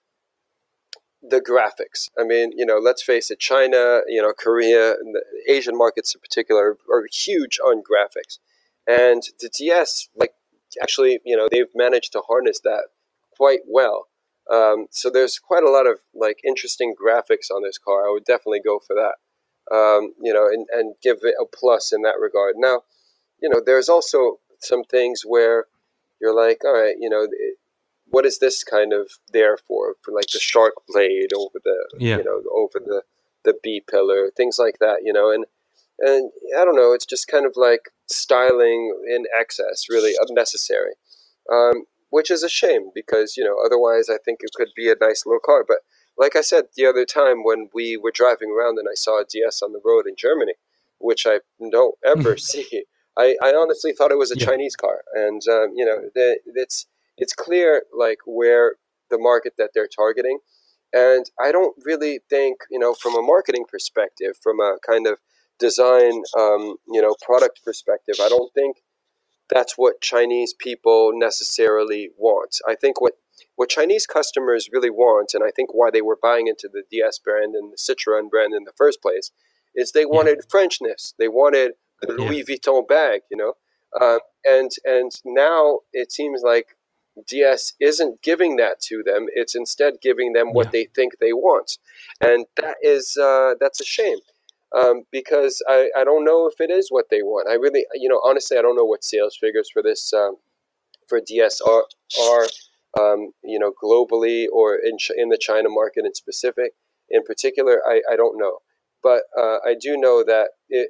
the graphics. I mean, you know, let's face it, China, you know, Korea, and the Asian markets in particular are huge on graphics, and the D S, like, actually, you know, they've managed to harness that quite well. Um, so there's quite a lot of like interesting graphics on this car. I would definitely go for that. Um, you know, and, and give it a plus in that regard. Now, you know, there's also some things where you're like, all right, you know, what is this kind of there for? For like the shark blade over the, Yeah. you know, over the the B pillar, things like that, you know, and and I don't know, it's just kind of like styling in excess, really unnecessary, um, which is a shame because you know otherwise I think it could be a nice little car. But like I said the other time when we were driving around and I saw a D S on the road in Germany, which I don't ever see. I, I honestly thought it was a Yeah. Chinese car, and um, you know the, it's it's clear like where the market that they're targeting, and I don't really think you know from a marketing perspective, from a kind of design um, you know product perspective, I don't think that's what Chinese people necessarily want. I think what what Chinese customers really want, and I think why they were buying into the D S brand and the Citroen brand in the first place, is they Yeah. wanted Frenchness. They wanted the Yeah. Louis Vuitton bag, you know. Um, and and now it seems like D S isn't giving that to them. It's instead giving them what Yeah. they think they want, and that is uh, that's a shame um, because I, I don't know if it is what they want. I really, you know, honestly, I don't know what sales figures for this um, for D S R are, um, you know, globally or in in the China market in specific. In particular, I, I don't know, but uh, I do know that it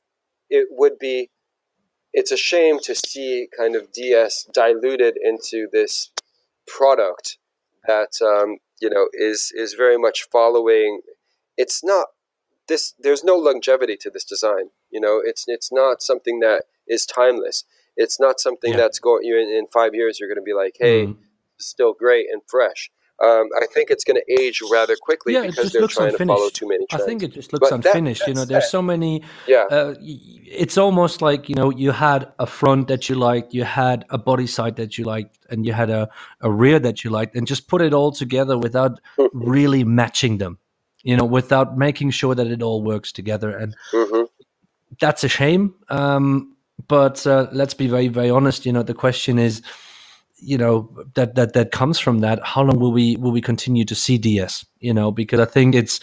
it would be it's a shame to see kind of D S diluted into this product that um, you know is is very much following. It's not this there's no longevity to this design. You know, it's it's not something that is timeless. It's not something Yeah. that's going you in, in five years you're going to be like, hey, Mm. still great and fresh. um, I think it's going to age rather quickly Yeah, it because just they're looks trying to follow unfinished. too many I think trends. it just looks But that unfinished. You that know, there's said, so many. yeah, Uh, y- it's almost like, you know, you had a front that you liked, you had a body side that you liked, and you had a, a rear that you liked, and just put it all together without really matching them. You know, without making sure that it all works together, and hmm that's a shame. Um, but uh, let's be very, very honest. You know, the question is, you know, that that that comes from that. How long will we will we continue to see D S? You know, because I think it's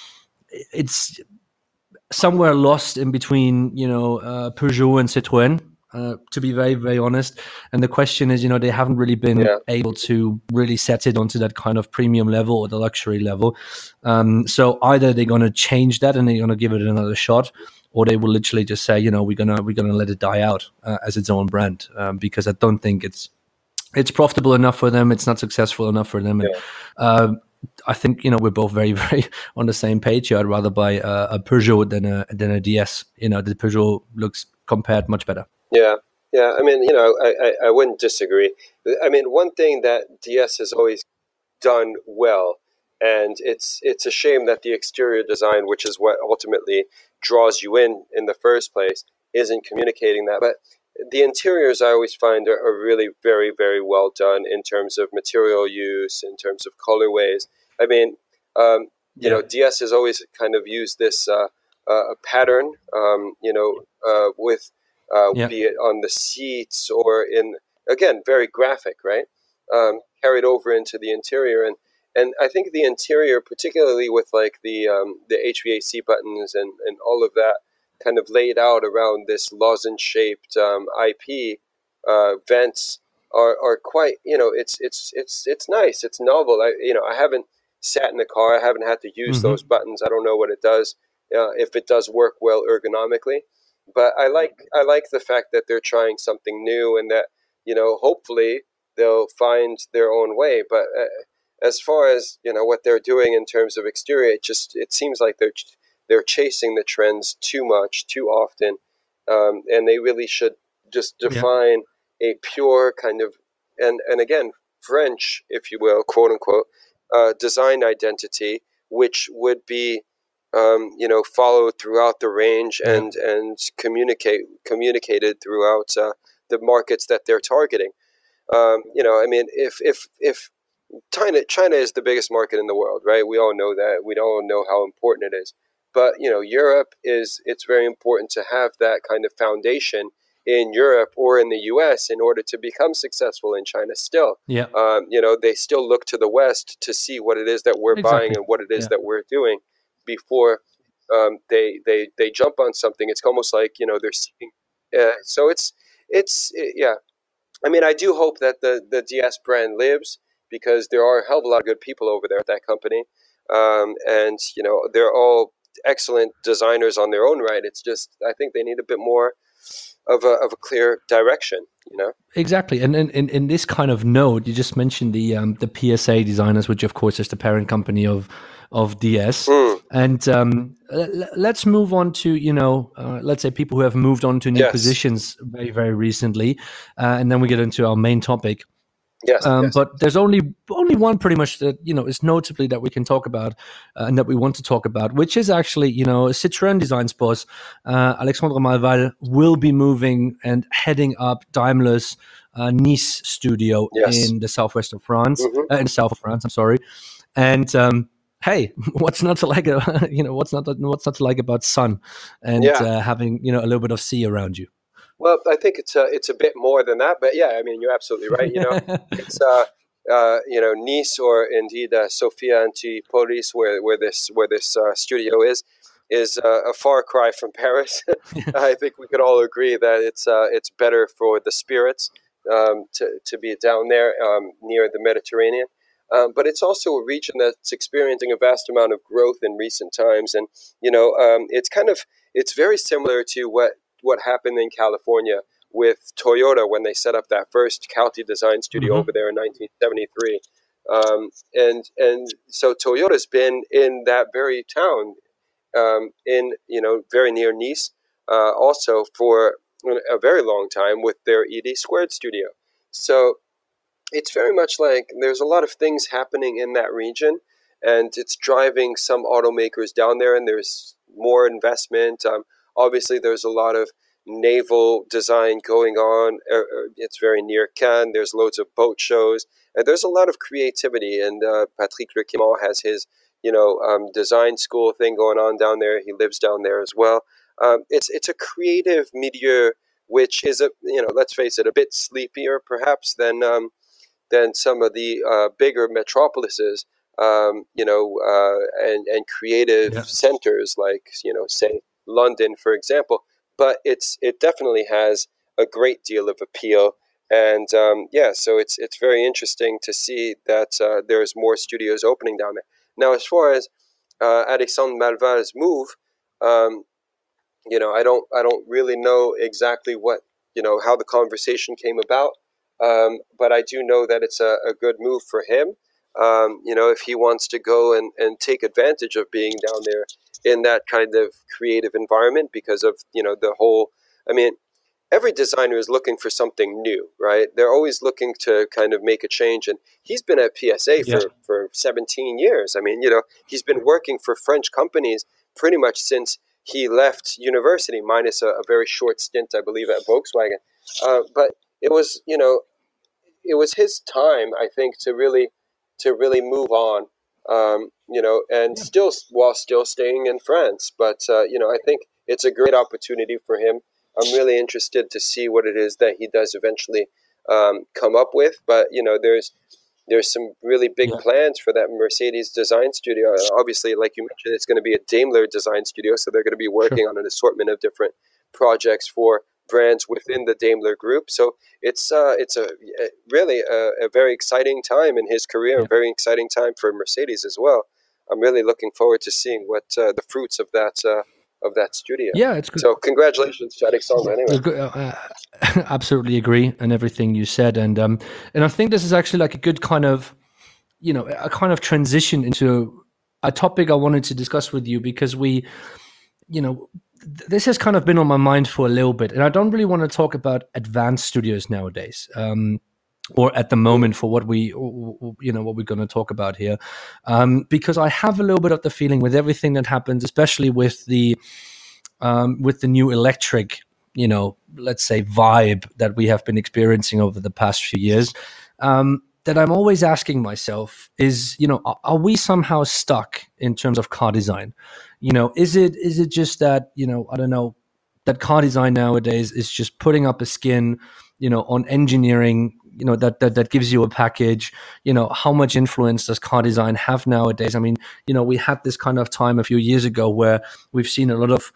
it's somewhere lost in between, you know, uh, Peugeot and Citroën. Uh, to be very, very honest, and the question is, you know, they haven't really been yeah, able to really set it onto that kind of premium level or the luxury level. Um, so either they're going to change that and they're going to give it another shot, or they will literally just say, you know, we're gonna we're gonna let it die out uh, as its own brand, um, because I don't think it's it's profitable enough for them. It's not successful enough for them, and yeah, uh, I think, you know, we're both very, very on the same page here. I'd rather buy a, a Peugeot than a than a D S. You know, the Peugeot looks compared much better. yeah, yeah. I mean, you know, I, I, I wouldn't disagree. I mean, one thing that D S has always done well, and it's it's a shame that the exterior design, which is what ultimately draws you in in the first place, isn't communicating that. But the interiors I always find are, are really very, very well done in terms of material use, in terms of colorways. I mean, um, you Yeah, know, D S has always kind of used this uh, uh, pattern, um, you know, uh, with uh, yeah, be it on the seats or in, again, very graphic, right? Um, carried over into the interior, and and I think the interior, particularly with like the um, the H V A C buttons and and all of that, kind of laid out around this lozenge shaped um, I P uh, vents are, are quite, you know, it's it's it's it's nice, it's novel. I you know I haven't sat in the car, I haven't had to use hmm those buttons. I don't know what it does, uh, if it does work well ergonomically, but I like I like the fact that they're trying something new, and that, you know, hopefully they'll find their own way. But uh, as far as, you know, what they're doing in terms of exterior, it just it seems like they're they're chasing the trends too much, too often, um, and they really should just yeah, define a pure kind of, and and again, French, if you will, quote unquote, uh, design identity, which would be, um, you know, followed throughout the range, yeah, and and communicate communicated throughout uh, the markets that they're targeting. Um, you know, I mean, if if if China China is the biggest market in the world, right? We all know that. We all know how important it is. But, you know, Europe is, it's very important to have that kind of foundation in Europe or in the U S in order to become successful in China still. yeah, Um, you know, they still look to the West to see what it is that we're buying exactly. and what it is Yeah, that we're doing before um, they, they, they jump on something. It's almost like, you know, they're seeing. Uh, so it's, it's, yeah, I mean, I do hope that the, the D S brand lives, because there are a hell of a lot of good people over there at that company. Um, and, you know, they're all excellent designers on their own right. It's just, I think they need a bit more of a, of a clear direction, you know? exactly. And in, in, in this kind of node, you just mentioned the um, the P S A designers, which of course is the parent company of of D S. Mm, And um, l- l- let's move on to, you know, uh, let's say people who have moved on to new yes, positions very, very recently, uh, and then we get into our main topic. yes, Um, yes. but there's only only one pretty much that, you know, is notably that we can talk about, uh, and that we want to talk about, which is actually, you know, Citroën Design's boss, uh, Alexandre Malval, will be moving and heading up Daimler's uh, Nice studio Yes. in the southwest of France, hmm uh, in the south of France. I'm sorry, and um, hey, what's not to like? uh, You know, what's not what's not to like about sun and Yeah. uh, having, you know, a little bit of sea around you. Well, I think it's a, it's a bit more than that, but yeah, I mean, you're absolutely right. You know, it's uh, uh, you know, Nice, or indeed uh, Sophia Antipolis, where where this where this uh, studio is, is uh, a far cry from Paris. I think we could all agree that it's uh, it's better for the spirits um, to to be down there um, near the Mediterranean. Um, but it's also a region that's experiencing a vast amount of growth in recent times, and you know, um, it's kind of it's very similar to what what happened in California with Toyota when they set up that first Calty design studio over hmm there in nineteen seventy-three. Um, and and so Toyota's been in that very town, um, in, you know, very near Nice, uh, also for a very long time with their E D squared studio. So it's very much like there's a lot of things happening in that region, and it's driving some automakers down there, and there's more investment. Um, obviously, there's a lot of naval design going on. Uh, uh, it's very near Cannes. There's loads of boat shows, and there's a lot of creativity. And uh, Patrick Lequimont has his, you know, um, design school thing going on down there. He lives down there as well. Um, it's it's a creative milieu, which is a, you know, let's face it, a bit sleepier perhaps than um, than some of the uh, bigger metropolises, um, you know, uh, and and creative Yeah. centers like, you know, say London, for example. But it's it definitely has a great deal of appeal, and um, yeah, so it's it's very interesting to see that uh, there's more studios opening down there. Now, as far as uh, Alexandre Malval's move, um, you know, I don't I don't really know exactly what, you know, how the conversation came about, um, but I do know that it's a, a good move for him. Um, you know, if he wants to go and, and take advantage of being down there in that kind of creative environment because of, you know, the whole. I mean, every designer is looking for something new, right? They're always looking to kind of make a change. And he's been at P S A Yeah. for, for seventeen years. I mean, you know, he's been working for French companies pretty much since he left university, minus a, a very short stint, I believe, at Volkswagen. Uh, but it was, you know, it was his time, I think, to really to really move on, um, you know, and Yeah. still while still staying in France. But uh, you know, I think it's a great opportunity for him. I'm really interested to see what it is that he does eventually um, come up with. But you know, there's there's some really big Yeah. plans for that Mercedes design studio. Uh, Obviously, like you mentioned, it's going to be a Daimler design studio, so they're going to be Sure. working on an assortment of different projects for brands within the Daimler group. So it's uh, it's a really a, a very exciting time in his career, Yeah. a very exciting time for Mercedes as well. I'm really looking forward to seeing what uh, the fruits of that uh, of that studio. Yeah, it's good. So congratulations to Alexandre. Anyway, Ag- uh, uh, absolutely agree on everything you said, and um, and I think this is actually like a good kind of, you know, a kind of transition into a topic I wanted to discuss with you because we, you know, th- this has kind of been on my mind for a little bit, and I don't really want to talk about advanced studios nowadays. Um, or at the moment for what we, you know, what we're going to talk about here, um, because I have a little bit of the feeling with everything that happens, especially with the um, with the new electric, you know, let's say vibe that we have been experiencing over the past few years, um, that I'm always asking myself is, you know, are, are we somehow stuck in terms of car design? You know, is it is it just that, you know, I don't know, that car design nowadays is just putting up a skin, you know, on engineering, you know, that that that gives you a package. You know, how much influence does car design have nowadays? I mean, you know, we had this kind of time a few years ago where we've seen a lot of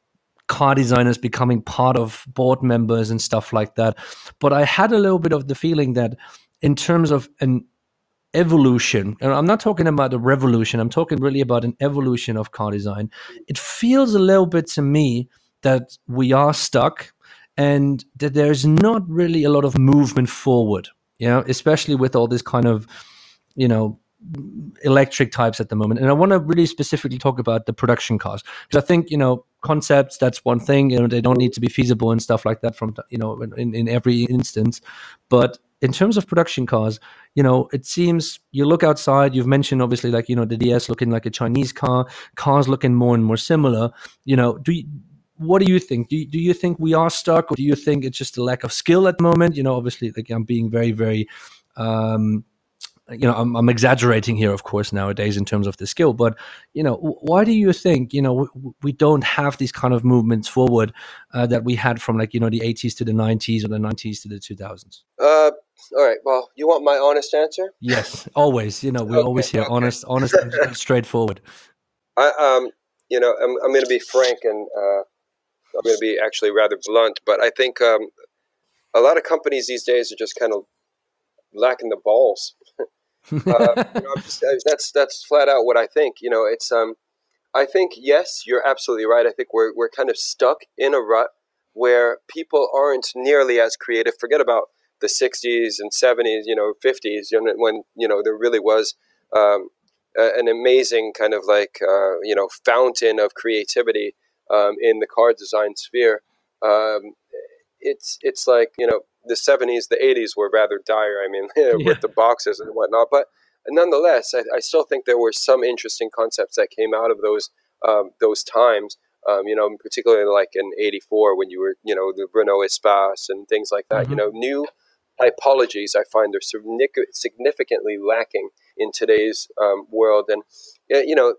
car designers becoming part of board members and stuff like that. But I had a little bit of the feeling that in terms of an evolution, and I'm not talking about a revolution, I'm talking really about an evolution of car design, it feels a little bit to me that we are stuck and that there's not really a lot of movement forward, you know, especially with all this kind of, you know, electric types at the moment. And I want to really specifically talk about the production cars because I think, you know, concepts, that's one thing, you know, they don't need to be feasible and stuff like that from, you know, in, in every instance. But in terms of production cars, you know, it seems you look outside, you've mentioned obviously like, you know, the D S looking like a Chinese car, cars looking more and more similar, you know, do you, what do you think? Do you, do you think we are stuck, or do you think it's just a lack of skill at the moment? You know, obviously, like I'm being very, very, um, you know, I'm, I'm exaggerating here, of course, nowadays in terms of the skill, but, you know, why do you think, you know, we, we don't have these kind of movements forward uh, that we had from like, you know, the eighties to the nineties or the nineties to the two thousands? uh, all right. Well, you want my honest answer? Yes, always, you know, we Okay. always hear Okay. honest, honest and, and straightforward. I um, you know, I'm I'm going to be frank and uh, I'm going to be actually rather blunt, but I think um, a lot of companies these days are just kind of lacking the balls. Uh, you know, I'm just uh, that's that's flat out what I think. You know, it's um, I think yes, you're absolutely right. I think we're we're kind of stuck in a rut where people aren't nearly as creative. Forget about the sixties and seventies, you know, fifties, you know, when you know there really was um, a, an amazing kind of like uh, you know fountain of creativity um, in the car design sphere. Um, it's it's like, you know, the seventies, the eighties were rather dire. I mean, Yeah. with the boxes and whatnot. But nonetheless, I, I still think there were some interesting concepts that came out of those um, those times. Um, you know, particularly like in eighty-four when you were, you know, the Renault Espace and things like that. You Hmm. know, new typologies I find are signic- significantly lacking in today's um, world, and yeah, you know,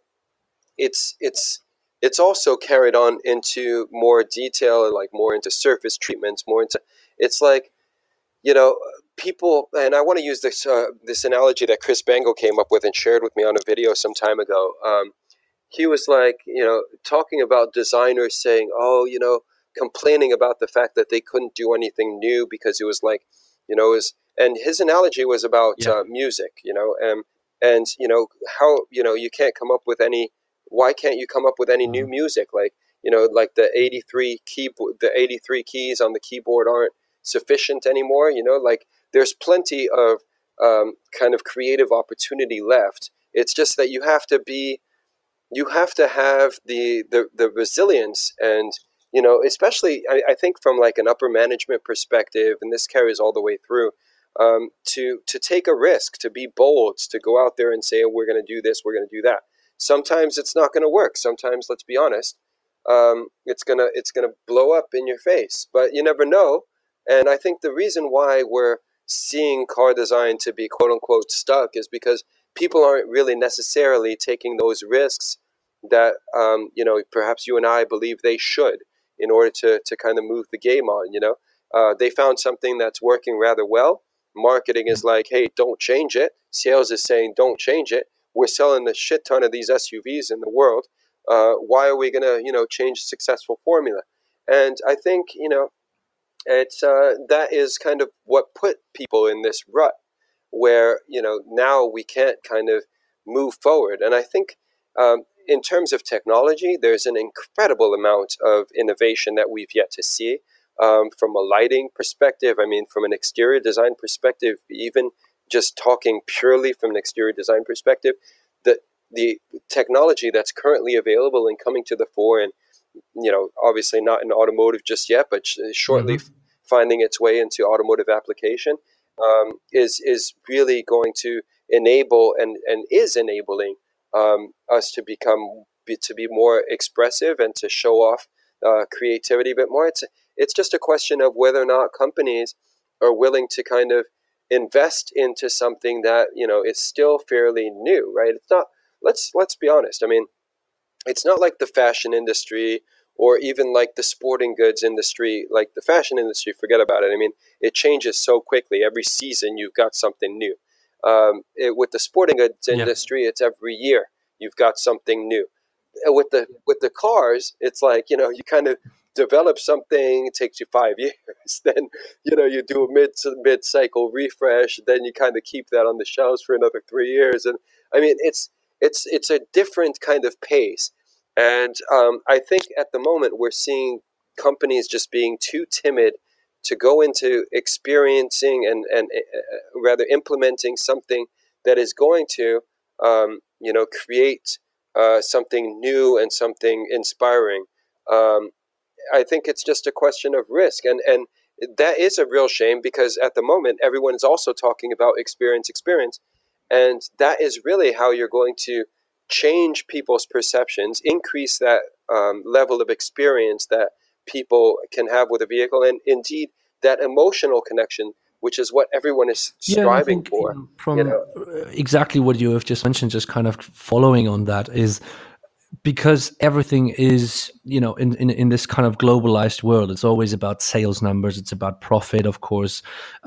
it's it's it's also carried on into more detail, like more into surface treatments, more into it's like, you know, people, and I want to use this uh, this analogy that Chris Bangle came up with and shared with me on a video some time ago. Um, he was like, you know, talking about designers saying, oh, you know, complaining about the fact that they couldn't do anything new because it was like, you know, is and his analogy was about Yeah. uh, music, you know, and and you know how, you know, you can't come up with any. Why can't you come up with any new Mhm. music? Like, you know, like the eighty-three keyboard, the eighty-three keys on the keyboard aren't sufficient anymore. You know, like there's plenty of um, kind of creative opportunity left. It's just that you have to be you have to have the the, the resilience, and you know, especially I, I think from like an upper management perspective, and this carries all the way through, um, to to take a risk, to be bold, to go out there and say, oh, we're going to do this, we're going to do that. Sometimes it's not going to work. Sometimes, let's be honest, um, it's gonna it's gonna blow up in your face, but you never know. And I think the reason why we're seeing car design to be quote unquote stuck is because people aren't really necessarily taking those risks that um, you know, perhaps you and I believe they should, in order to to kind of move the game on. You know, uh, they found something that's working rather well. Marketing is like, hey, don't change it. Sales is saying, don't change it. We're selling a shit ton of these S U Vs in the world. Uh, why are we gonna, you know, change a successful formula? And I think, you know, it's uh, that is kind of what put people in this rut where, you know, now we can't kind of move forward. And I think um, in terms of technology, there's an incredible amount of innovation that we've yet to see, um, from a lighting perspective. I mean, from an exterior design perspective, even just talking purely from an exterior design perspective, the the technology that's currently available and coming to the fore, and you know, obviously not in automotive just yet, but sh- shortly Hmm. f- finding its way into automotive application, um, is is really going to enable and and is enabling um, us to become be, to be more expressive and to show off uh, creativity a bit more. It's it's just a question of whether or not companies are willing to kind of invest into something that, you know, is still fairly new, right? It's not. Let's let's be honest. I mean, it's not like the fashion industry or even like the sporting goods industry. Like the fashion industry, forget about it. I mean, it changes so quickly. Every season you've got something new. Um, it, with the sporting goods Yeah. industry, it's every year you've got something new. And with the with the cars, it's like, you know, you kind of develop something. It takes you five years. Then, you know, you do a mid mid cycle refresh. Then you kind of keep that on the shelves for another three years. And I mean, it's it's it's a different kind of pace. And um, I think at the moment we're seeing companies just being too timid to go into experiencing and and uh, rather implementing something that is going to um, you know, create uh, something new and something inspiring. Um, I think it's just a question of risk, and and that is a real shame because at the moment everyone is also talking about experience, experience, and that is really how you're going to change people's perceptions, increase that um, level of experience that people can have with a vehicle, and indeed that emotional connection, which is what everyone is Yeah, and I striving think, you for. know, You from know, uh, exactly what you have just mentioned, just kind of following on that is because everything is, you know, in, in in this kind of globalized world, it's always about sales numbers, it's about profit, of course.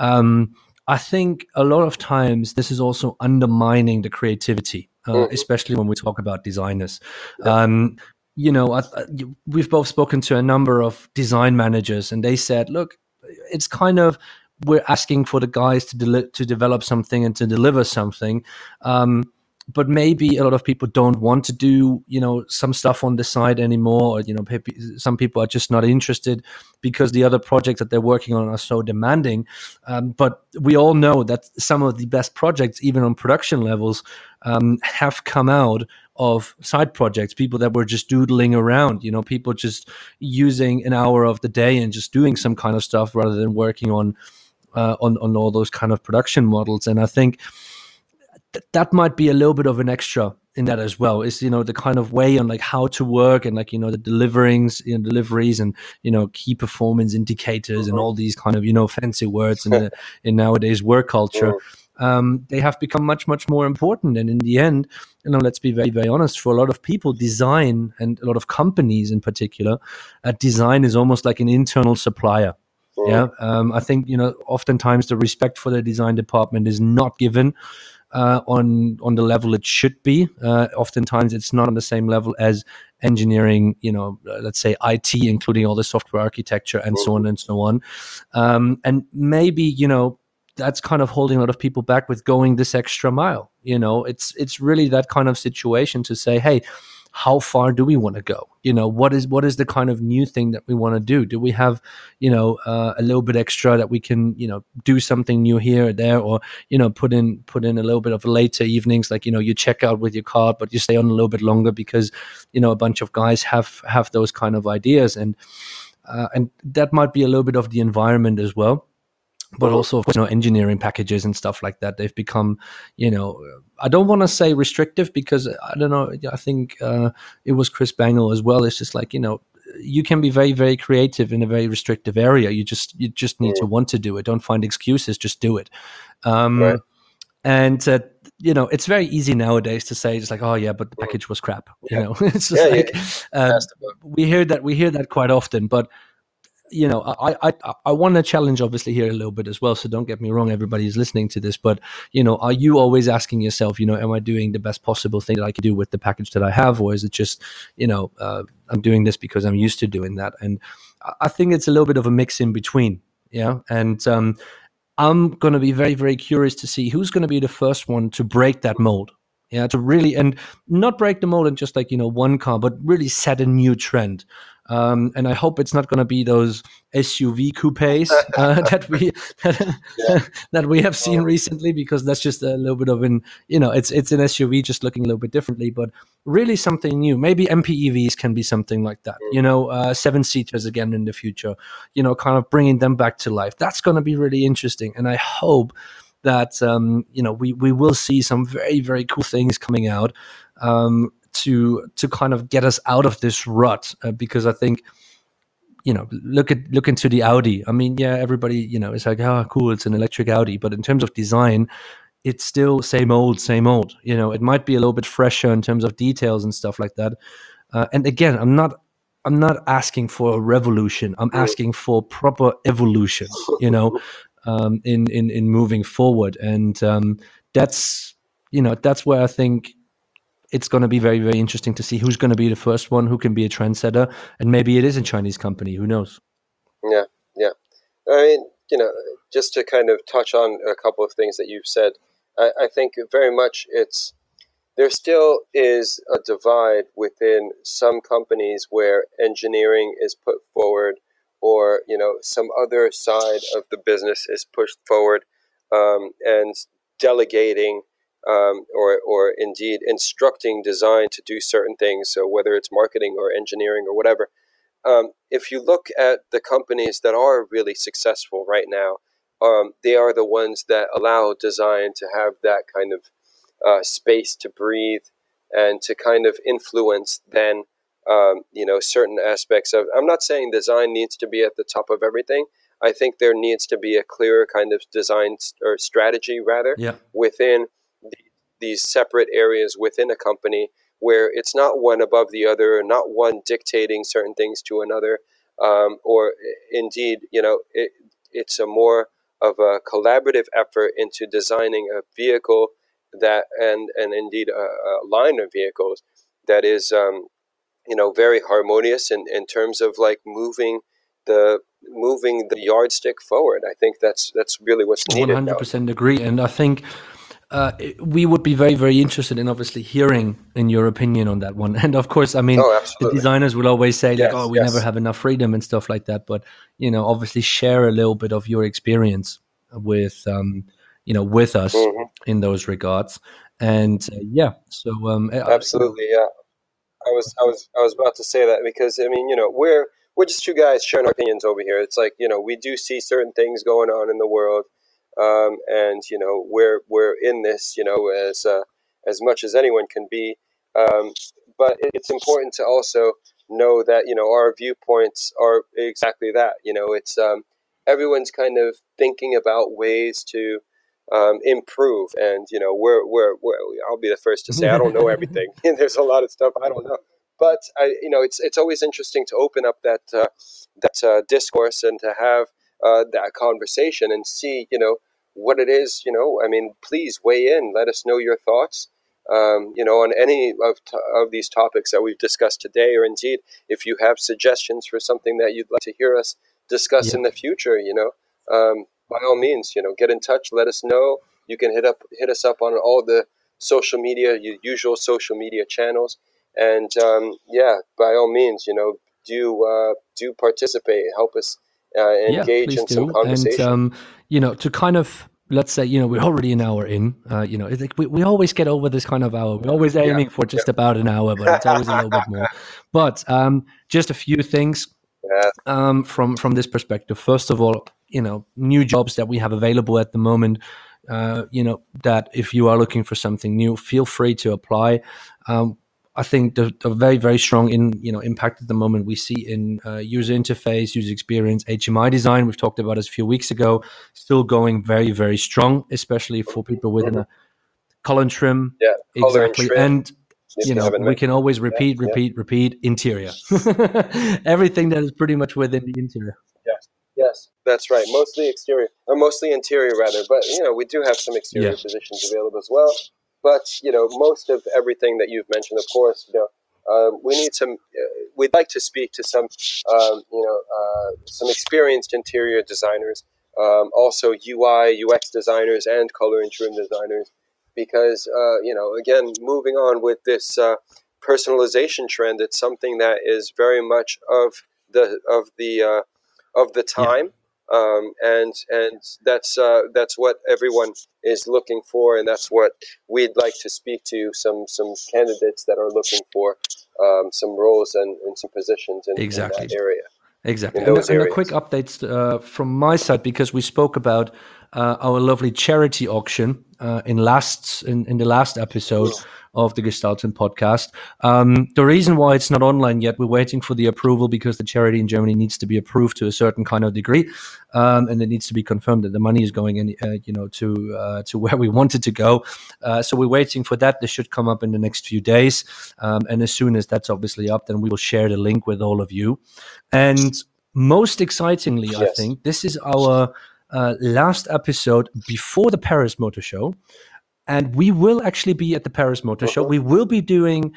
um I think a lot of times this is also undermining the creativity, uh, hmm especially when we talk about designers. yeah, um you know, I, I, you- we've both spoken to a number of design managers, and they said, look, it's kind of, we're asking for the guys to deli- to develop something and to deliver something, um but maybe a lot of people don't want to do, you know, some stuff on the side anymore, or, you know, some people are just not interested because the other projects that they're working on are so demanding. Um, but we all know that some of the best projects, even on production levels, um, have come out of side projects, people that were just doodling around, you know, people just using an hour of the day and just doing some kind of stuff rather than working on uh, on, on all those kind of production models. And I think th- that might be a little bit of an extra in that as well, is, you know, the kind of way on like how to work, and like, you know, the deliverings, you know, deliveries and, you know, key performance indicators and Mm-hmm. all these kind of, you know, fancy words in the in nowadays work culture. Mm. Um, they have become much, much more important. And in the end, you know, let's be very, very honest, for a lot of people, design, and a lot of companies in particular, uh, design is almost like an internal supplier. Mm. Yeah. Um, I think, you know, oftentimes the respect for the design department is not given uh, on on the level it should be. Uh, oftentimes it's not on the same level as engineering, you know, uh, let's say I T, including all the software architecture and so on and so on. Um, and maybe, you know, that's kind of holding a lot of people back with going this extra mile. You know, it's it's really that kind of situation to say, hey, how far do we want to go? You know, what is what is the kind of new thing that we want to do? Do we have, you know, uh, a little bit extra that we can, you know, do something new here or there, or, you know, put in put in a little bit of later evenings, like, you know, you check out with your card, but you stay on a little bit longer because, you know, a bunch of guys have have those kind of ideas, and uh, and that might be a little bit of the environment as well. But also, of course, you know, engineering packages and stuff like that, they've become, you know, I don't want to say restrictive, because I don't know, I think uh, it was Chris Bangle as well. It's just like, you know, you can be very, very creative in a very restrictive area. You just you just need to Mm. want to do it. Don't find excuses, just do it. Right. Um, and uh, you know, it's very easy nowadays to say, it's like, oh yeah, but the Mm. package was crap. You Yeah. know, it's just Yeah. Yeah. like uh, Asked about. we hear that we hear that quite often. But you know, I I I want to challenge obviously here a little bit as well. So don't get me wrong, everybody who's listening to this, but, you know, are you always asking yourself, you know, am I doing the best possible thing that I can do with the package that I have, or is it just, you know, uh, I'm doing this because I'm used to doing that? And I I think it's a little bit of a mix in between. Yeah, and um, I'm going to be very, very curious to see who's going to be the first one to break that mold. Yeah, to really, and not break the mold in just like, you know, one car, but really set a new trend. Um, and I hope it's not going to be those S U V coupes uh, that we Yeah. that we have seen Mm. recently, because that's just a little bit of an, you know, it's it's an S U V just looking a little bit differently, but really something new. Maybe M P E Vs can be something like that. You know, uh, seven seaters again in the future. You know, kind of bringing them back to life. That's going to be really interesting, and I hope that um, you know, we we will see some very, very cool things coming out um, to to kind of get us out of this rut, uh, because I think, you know, look at look into the Audi. I mean, yeah, everybody, you know, it's like, oh, cool, it's an electric Audi, but in terms of design, it's still same old, same old. You know, it might be a little bit fresher in terms of details and stuff like that. Uh, and again, I'm not I'm not asking for a revolution. I'm Mm. asking for proper evolution. You know, um, in in in moving forward, and um, that's, you know, that's where I think it's going to be very, very interesting to see who's going to be the first one, who can be a trendsetter, and maybe it is a Chinese company. Who knows? Yeah. Yeah. I mean, you know, just to kind of touch on a couple of things that you've said, I, I think very much it's there still is a divide within some companies where engineering is put forward, or, you know, some other side of the business is pushed forward, um, and delegating, um, or, or indeed instructing design to do certain things. So whether it's marketing or engineering or whatever, um, if you look at the companies that are really successful right now, um, they are the ones that allow design to have that kind of uh, space to breathe and to kind of influence then, um, you know, certain aspects of. I'm not saying design needs to be at the top of everything. I think there needs to be a clearer kind of design st- or strategy rather Yeah. within the, these separate areas within a company, where it's not one above the other, not one dictating certain things to another, um, or indeed, you know, it, it's a more of a collaborative effort into designing a vehicle that, and and indeed a, a line of vehicles that is, um, you know, very harmonious in, in terms of like moving the moving the yardstick forward. I think that's that's really what's needed now. one hundred percent agree. And I think uh, we would be very, very interested in obviously hearing in your opinion on that one. And of course, I mean, Oh, the absolutely. designers will always say like, "Oh, Yes, we never yes. have enough freedom" and stuff like that. But you know, obviously, share a little bit of your experience with, um, you know, with us Hmm. in those regards. And uh, yeah, so um, uh, you know, Absolutely, yeah. I was, I was, I was about to say that because I mean, you know, we're we're just two guys sharing our opinions over here. It's like, you know, we do see certain things going on in the world, um, and you know, we're we're in this, you know, as uh, as much as anyone can be. Um, but it- it's important to also know that you know our viewpoints are exactly that. You know, it's um, everyone's kind of thinking about ways to um, improve. And you know, we're, we're we're I'll be the first to say I don't know everything. And there's a lot of stuff I don't know. But I, you know, it's it's always interesting to open up that uh, that uh, discourse and to have uh, that conversation and see, you know, what it is. You know, I mean, please weigh in. Let us know your thoughts. Um, you know, on any of t- of these topics that we've discussed today, or indeed, if you have suggestions for something that you'd like to hear us discuss yeah, in the future, you know, um, by all means, you know, get in touch. Let us know. You can hit up hit us up on all the social media, your usual social media channels, and um, yeah, by all means, you know, do uh, do participate. Help us uh, yeah, engage please in some do. And conversation. um, you know, to kind of let's say, you know, we're already an hour in. Uh, you know, it's like we, we always get over this kind of hour. We're always Yeah, aiming for just about an hour, but it's always a little bit more. But um, just a few things yeah, um, from from this perspective. First of all, you know, new jobs that we have available at the moment. Uh, you know, that if you are looking for something new, feel free to apply. Um, I think the, the very very strong in you know impact at the moment we see in uh, user interface, user experience, H M I design. We've talked about this a few weeks ago. Still going very very strong, especially for people within hmm a color and trim. yeah. Color and Exactly, trim. and If you you know haven't we mentioned, can always yeah, repeat, yeah. repeat, repeat. Interior, everything that is pretty much within the interior. Yes, yes, that's right. Mostly exterior, or mostly interior, rather. But you know, we do have some Yeah, exterior positions available as well. But you know, most of everything that you've mentioned, of course, you know, um, we need some. Uh, we'd like to speak to some, um, you know, uh, some experienced interior designers, um, also U I, U X designers, and color and trim designers, because uh, you know, again, moving on with this uh, personalization trend, it's something that is very much of the of the uh, of the yeah, time, um, and and that's uh, that's what everyone is looking for, and that's what we'd like to speak to some some candidates that are looking for um, some roles and, and some positions in, in that exactly. area, Exactly. in And, a- those and a quick areas. update uh, from my side because we spoke about uh, our lovely charity auction uh, in last in, in the last episode Mm. of the Gestalten podcast. Um, the reason why it's not online yet, we're waiting for the approval because the charity in Germany needs to be approved to a certain kind of degree, um, and it needs to be confirmed that the money is going in, uh, you know, to uh, to where we want it to go. Uh, so we're waiting for that. This should come up in the next few days, um, and as soon as that's obviously up, then we will share the link with all of you. And most excitingly, I Yes. think this is our uh, last episode before the Paris Motor Show. And we will actually be at the Paris Motor Show. Hmm. We will be doing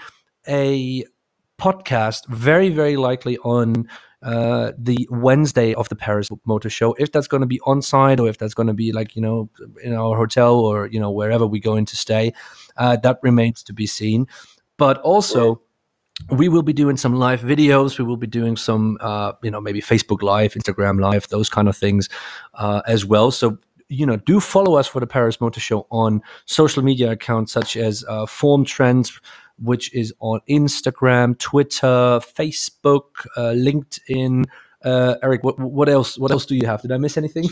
a podcast, very, very likely on uh, the Wednesday of the Paris Motor Show. If that's going to be on site or if that's going to be like, you know, in our hotel or, you know, wherever we're going to stay, uh, that remains to be seen. But Mm. also, we will be doing some live videos. We will be doing some, uh, you know, maybe Facebook Live, Instagram Live, those kind of things uh, as well. So, you know, do follow us for the Paris Motor Show on social media accounts such as uh, Form Trends, which is on Instagram, Twitter, Facebook, uh, LinkedIn. Uh, Eric, what, what else? What else do you have? Did I miss anything?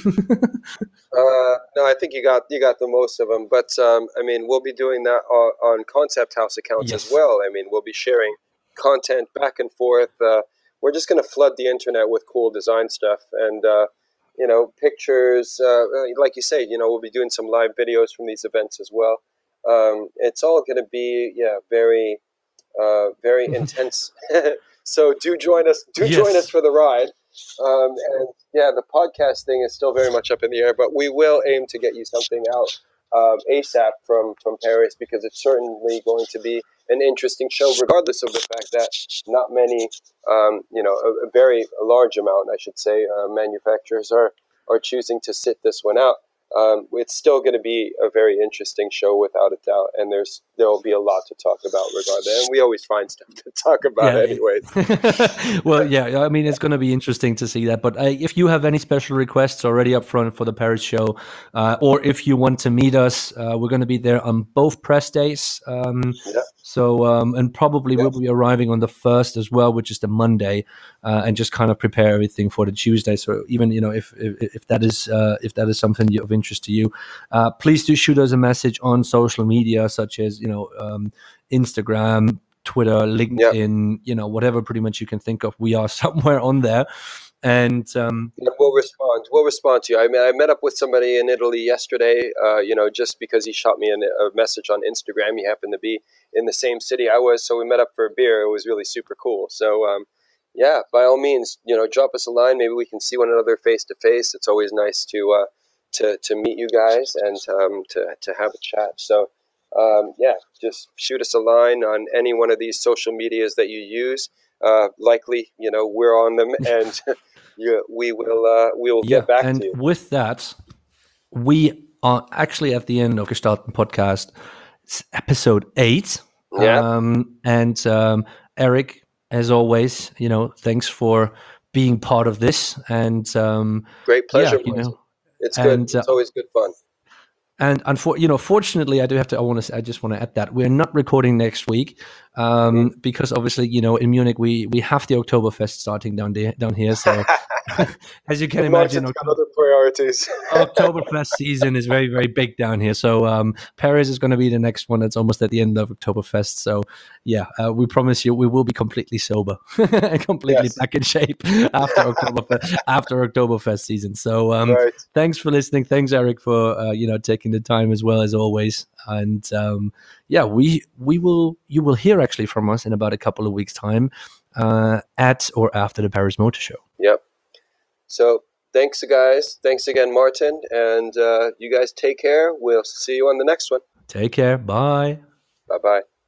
Uh, no, I think you got you got the most of them. But um, I mean, we'll be doing that on, on Concept House accounts as Yes. well. I mean, we'll be sharing content back and forth. Uh, we're just going to flood the internet with cool design stuff and uh, you know pictures. Uh, like you say, you know, we'll be doing some live videos from these events as well. Um, it's all going to be yeah very uh, very intense. So do join us. Do join us Yes. for the ride. Um, and yeah, the podcast thing is still very much up in the air, but we will aim to get you something out um, ASAP from from Paris because it's certainly going to be an interesting show, regardless of the fact that not many, um, you know, a, a very large amount, I should say, uh, manufacturers are are choosing to sit this one out. Um, it's still going to be a very interesting show without a doubt, and there's there will be a lot to talk about regarding that, and we always find stuff to talk about Yeah. anyways. Well, yeah, I mean, it's going to be interesting to see that. But uh, if you have any special requests already up front for the Paris show, uh, or if you want to meet us, uh, we're going to be there on both press days. Um, Yeah. so, um, and probably Yeah. we'll be arriving on the first as well, which is the Monday, uh, and just kind of prepare everything for the Tuesday. So, even you know, if if, if that is uh, if that is something of interest to you, uh, please do shoot us a message on social media, such as you know, um, Instagram, Twitter, LinkedIn, you know, whatever pretty much you can think of. We are somewhere on there. And um, And we'll respond. We'll respond to you. I mean, I met up with somebody in Italy yesterday, uh, you know, just because he shot me a, a message on Instagram. He happened to be in the same city I was, so we met up for a beer. It was really super cool. So, um, yeah, by all means, you know, drop us a line. Maybe we can see one another face to face. It's always nice to uh, to to meet you guys and um, to to have a chat. So, um, yeah, just shoot us a line on any one of these social medias that you use. Uh, likely, you know, we're on them, and yeah, we will. Uh, we will yeah, get back and to you. with that, we are actually at the end of Gestalten Podcast, it's episode eight. Yeah. Um, and um, Eric, as always, you know, thanks for being part of this. And um, Great pleasure, yeah, you Martin. know, It's good. and uh, It's always good fun. And unfor- you know, fortunately, I do have to. I want to. I just want to add that we're not recording next week um, Mm-hmm. because obviously, you know, in Munich we we have the Oktoberfest starting down there, down here. So, as you can imagine, Martin's got other priorities. Oktoberfest season is very, very big down here. So um, Paris is going to be the next one. That's almost at the end of Oktoberfest. So yeah, uh, we promise you we will be completely sober and completely Yes. back in shape after Oktoberfest, after Oktoberfest season. So um, Right. thanks for listening. Thanks, Eric, for uh, you know taking the time as well as always. And um, yeah, we we will you will hear actually from us in about a couple of weeks' time uh, at or after the Paris Motor Show. Yep. So thanks, guys. Thanks again, Martin. And uh, you guys take care. We'll see you on the next one. Take care. Bye. Bye bye.